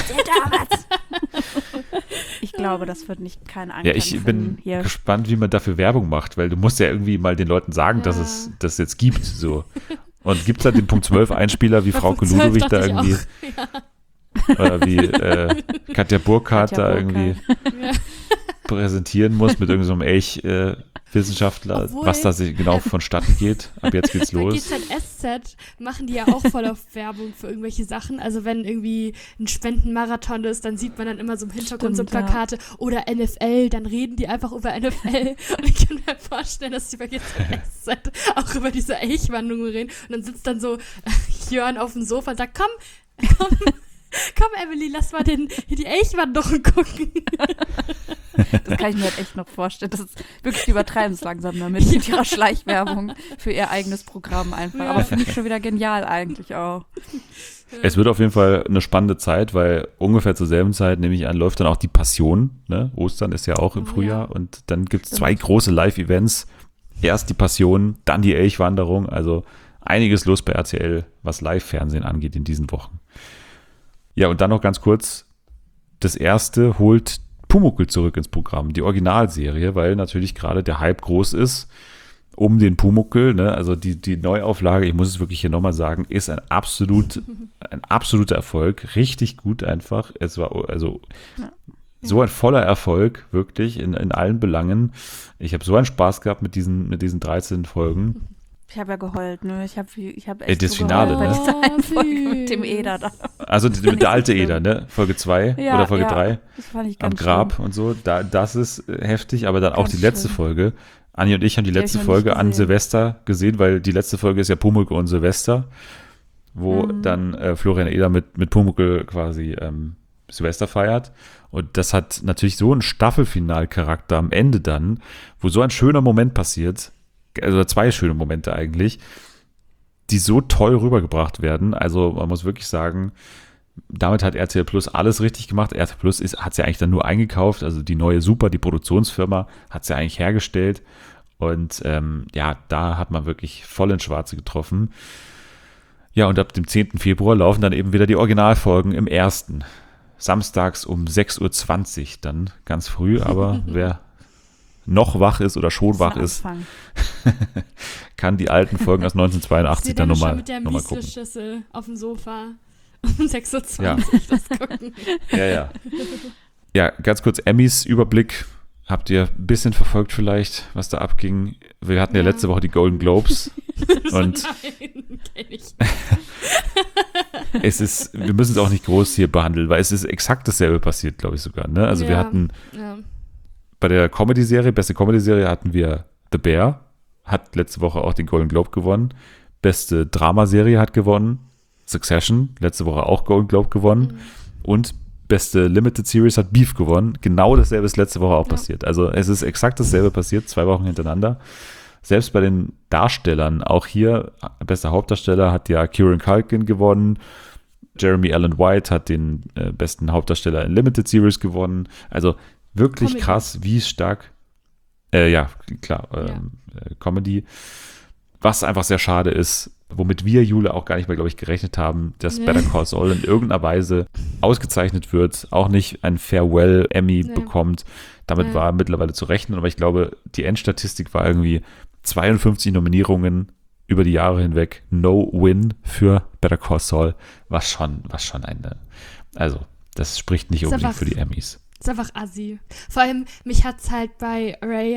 Ich glaube, das wird nicht kein Anklang. Ja, ich bin gespannt, wie man dafür Werbung macht, weil du musst ja irgendwie mal den Leuten sagen, dass es das jetzt gibt. So. Und gibt es halt den Punkt 12 Einspieler, wie Frauke Ludowig da irgendwie. Oder wie Katja Burkhardt da irgendwie präsentieren muss mit irgendeinem Elch-Wissenschaftler, was da genau vonstatten geht. Ab jetzt geht's los. Bei GZSZ machen die ja auch voll auf Werbung für irgendwelche Sachen. Also wenn irgendwie ein Spendenmarathon ist, dann sieht man dann immer so im Hintergrund so Plakate. Ja. Oder NFL, dann reden die einfach über NFL. Und ich kann mir vorstellen, dass die bei GZSZ auch über diese Elchwanderung reden. Und dann sitzt dann so Jörn auf dem Sofa und sagt, komm, Emily, lass mal die Elchwanderung gucken. Das kann ich mir halt echt noch vorstellen. Das ist wirklich übertreiben es langsam damit mit ihrer Schleichwerbung für ihr eigenes Programm einfach. Ja. Aber finde ich schon wieder genial eigentlich auch. Es wird auf jeden Fall eine spannende Zeit, weil ungefähr zur selben Zeit, nehme ich an, läuft dann auch die Passion. Ne? Ostern ist ja auch im Frühjahr. Und dann gibt es 2 große Live-Events. Erst die Passion, dann die Elchwanderung. Also einiges los bei RTL, was Live-Fernsehen angeht in diesen Wochen. Ja, und dann noch ganz kurz, das erste holt Pumuckl zurück ins Programm, die Originalserie, weil natürlich gerade der Hype groß ist um den Pumuckl, ne? Also die Neuauflage, ich muss es wirklich hier nochmal sagen, ist ein absoluter Erfolg, richtig gut einfach. Es war also so ein voller Erfolg, wirklich, in allen Belangen. Ich habe so einen Spaß gehabt mit diesen 13 Folgen. Ich habe ja geheult, ne? Ich hab echt das Finale, geheult, ne? Bei dieser einen Folge mit dem Eder da. Also der alte Eder, ne? Folge 2 oder Folge 3. Das fand ich ganz am Grab schlimm. Und so. Das ist heftig, aber dann auch die letzte Folge. Anni und ich haben die letzte Folge an Silvester gesehen, weil die letzte Folge ist ja Pumuckl und Silvester, wo dann Florian Eder mit Pumuckl quasi Silvester feiert. Und das hat natürlich so einen Staffelfinalcharakter am Ende dann, wo so ein schöner Moment passiert, also 2 schöne Momente eigentlich, die so toll rübergebracht werden. Also man muss wirklich sagen, damit hat RTL Plus alles richtig gemacht. RTL Plus hat es ja eigentlich dann nur eingekauft, also die neue Super, die Produktionsfirma, hat es ja eigentlich hergestellt. Und da hat man wirklich voll ins Schwarze getroffen. Ja, und ab dem 10. Februar laufen dann eben wieder die Originalfolgen im ersten. Samstags um 6.20 Uhr dann ganz früh, aber wer noch wach ist oder schon wach ist, kann die alten Folgen aus 1982 dann nochmal gucken. Mit der Müsli-Schüssel auf dem Sofa um 6.20 Uhr das gucken. Ja. Ja, ganz kurz Emmys Überblick. Habt ihr ein bisschen verfolgt vielleicht, was da abging? Wir hatten ja letzte Woche die Golden Globes. Und nein, kenn ich. Wir müssen es auch nicht groß hier behandeln, weil es ist exakt dasselbe passiert, glaube ich sogar. Ne? Also wir hatten bei der Comedy-Serie, beste Comedy-Serie hatten wir The Bear, hat letzte Woche auch den Golden Globe gewonnen. Beste Dramaserie hat gewonnen. Succession, letzte Woche auch Golden Globe gewonnen. Und beste Limited Series hat Beef gewonnen. Genau dasselbe ist letzte Woche auch passiert. Also es ist exakt dasselbe passiert, 2 Wochen hintereinander. selbst bei den Darstellern, auch hier, bester Hauptdarsteller hat ja Kieran Culkin gewonnen. Jeremy Allen White hat den besten Hauptdarsteller in Limited Series gewonnen. Also wirklich Comedy. Krass, wie stark. Comedy. Was einfach sehr schade ist, womit wir, Jule, auch gar nicht mehr, glaube ich, gerechnet haben, dass Better Call Saul in irgendeiner Weise ausgezeichnet wird, auch nicht ein Farewell-Emmy bekommt. Damit war mittlerweile zu rechnen, aber ich glaube, die Endstatistik war irgendwie 52 Nominierungen über die Jahre hinweg, no win für Better Call Saul, was schon eine, also das spricht nicht unbedingt für die Emmys. Das ist einfach assi. Vor allem, mich hat es halt bei Ray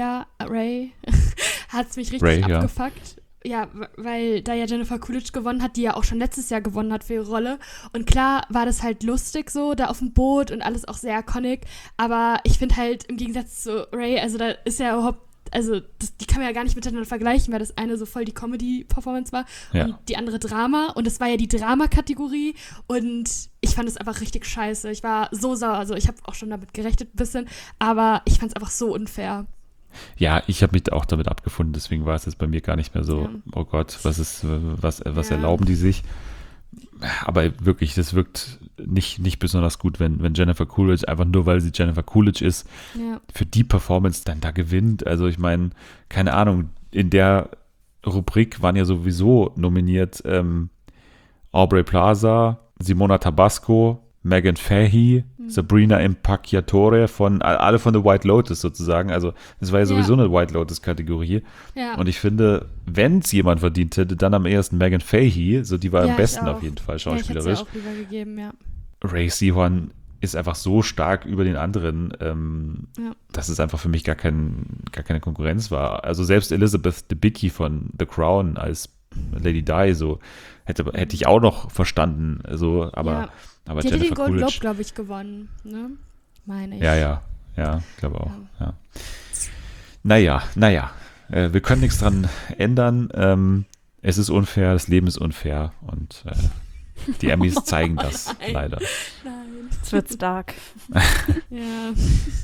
hat es mich richtig abgefuckt. Ja, weil da ja Jennifer Coolidge gewonnen hat, die ja auch schon letztes Jahr gewonnen hat für ihre Rolle. Und klar war das halt lustig so, da auf dem Boot und alles auch sehr iconic. Aber ich finde halt im Gegensatz zu Ray, also da ist ja überhaupt, also die kann man ja gar nicht miteinander vergleichen, weil das eine so voll die Comedy-Performance war und die andere Drama. Und das war ja die Drama-Kategorie und ich fand es einfach richtig scheiße. Ich war so sauer, also ich habe auch schon damit gerechnet ein bisschen, aber ich fand es einfach so unfair. Ja, ich habe mich auch damit abgefunden, deswegen war es jetzt bei mir gar nicht mehr so, oh Gott, was erlauben die sich? Aber wirklich, das wirkt nicht besonders gut, wenn Jennifer Coolidge, einfach nur weil sie Jennifer Coolidge ist, für die Performance dann da gewinnt. Also ich meine, keine Ahnung, in der Rubrik waren ja sowieso nominiert Aubrey Plaza, Simona Tabasco, Megan Fahey, Sabrina Impacciatore, alle von The White Lotus sozusagen. Also das war ja sowieso eine White Lotus-Kategorie. Ja. Und ich finde, wenn es jemand verdient hätte, dann am ehesten Megan Fahey. So, die war am besten auf jeden Fall schauspielerisch. Ja, ich hätte sie auch lieber gegeben, ja. Ray Seahorn ist einfach so stark über den anderen, dass es einfach für mich gar keine Konkurrenz war. Also selbst Elizabeth Debicki von The Crown als Lady Di, so hätte ich auch noch verstanden. So, aber die hätte den Golden Globe, glaube ich, gewonnen, ne? Meine ich. Ja, glaube auch. Ja. Naja, wir können nichts dran ändern. Es ist unfair, das Leben ist unfair und die Emmys zeigen das leider. Nein. Jetzt wird's dark. Ja.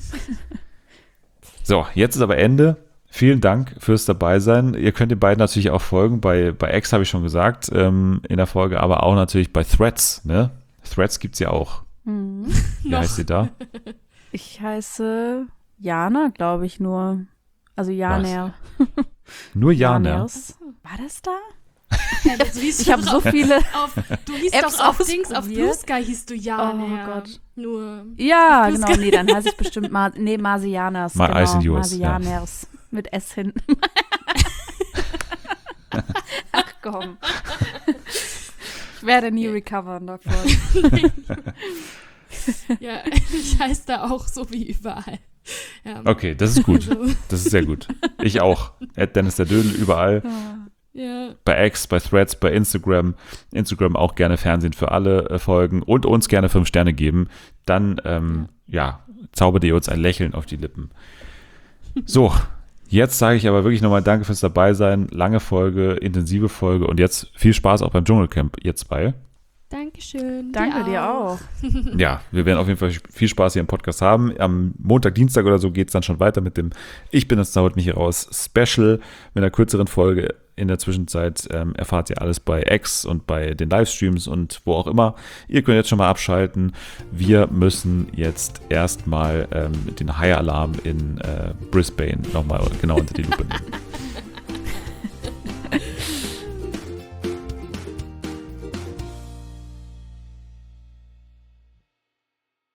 So, jetzt ist aber Ende. Vielen Dank fürs Dabeisein. Ihr könnt den beiden natürlich auch folgen. Bei X habe ich schon gesagt, in der Folge, aber auch natürlich bei Threads, ne? Threads gibt es ja auch. Wie heißt sie da? Ich heiße Jana, glaube ich, nur. Also Janer. Nur Janer? War das da? Ja, ich habe so viele du hießt Apps doch auf Blue Sky hießt du Janer. Oh Gott. Nur ja, genau. Nee, dann heiße ich bestimmt Marsianers. Marsianers. Ja. Mit S hinten. Ach komm. Ich werde nie recovern davon. Ja, ich heiße da auch so wie überall. Ja. Okay, das ist gut. Also. Das ist sehr gut. Ich auch. Dennis der Dödel überall. Ja. Bei X, bei Threads, bei Instagram. Instagram auch gerne Fernsehen für alle folgen und uns gerne 5 Sterne geben. Dann, zaubert ihr uns ein Lächeln auf die Lippen. So, jetzt sage ich aber wirklich nochmal Danke fürs Dabeisein. Lange Folge, intensive Folge und jetzt viel Spaß auch beim Dschungelcamp, ihr zwei. Dankeschön. Danke dir auch. Ja, wir werden auf jeden Fall viel Spaß hier im Podcast haben. Am Montag, Dienstag oder so geht es dann schon weiter mit dem Ich bin das zaubert mich hier raus Special mit einer kürzeren Folge. In der Zwischenzeit erfahrt ihr alles bei X und bei den Livestreams und wo auch immer. Ihr könnt jetzt schon mal abschalten. Wir müssen jetzt erstmal den High Alarm in Brisbane nochmal genau unter die Lupe nehmen.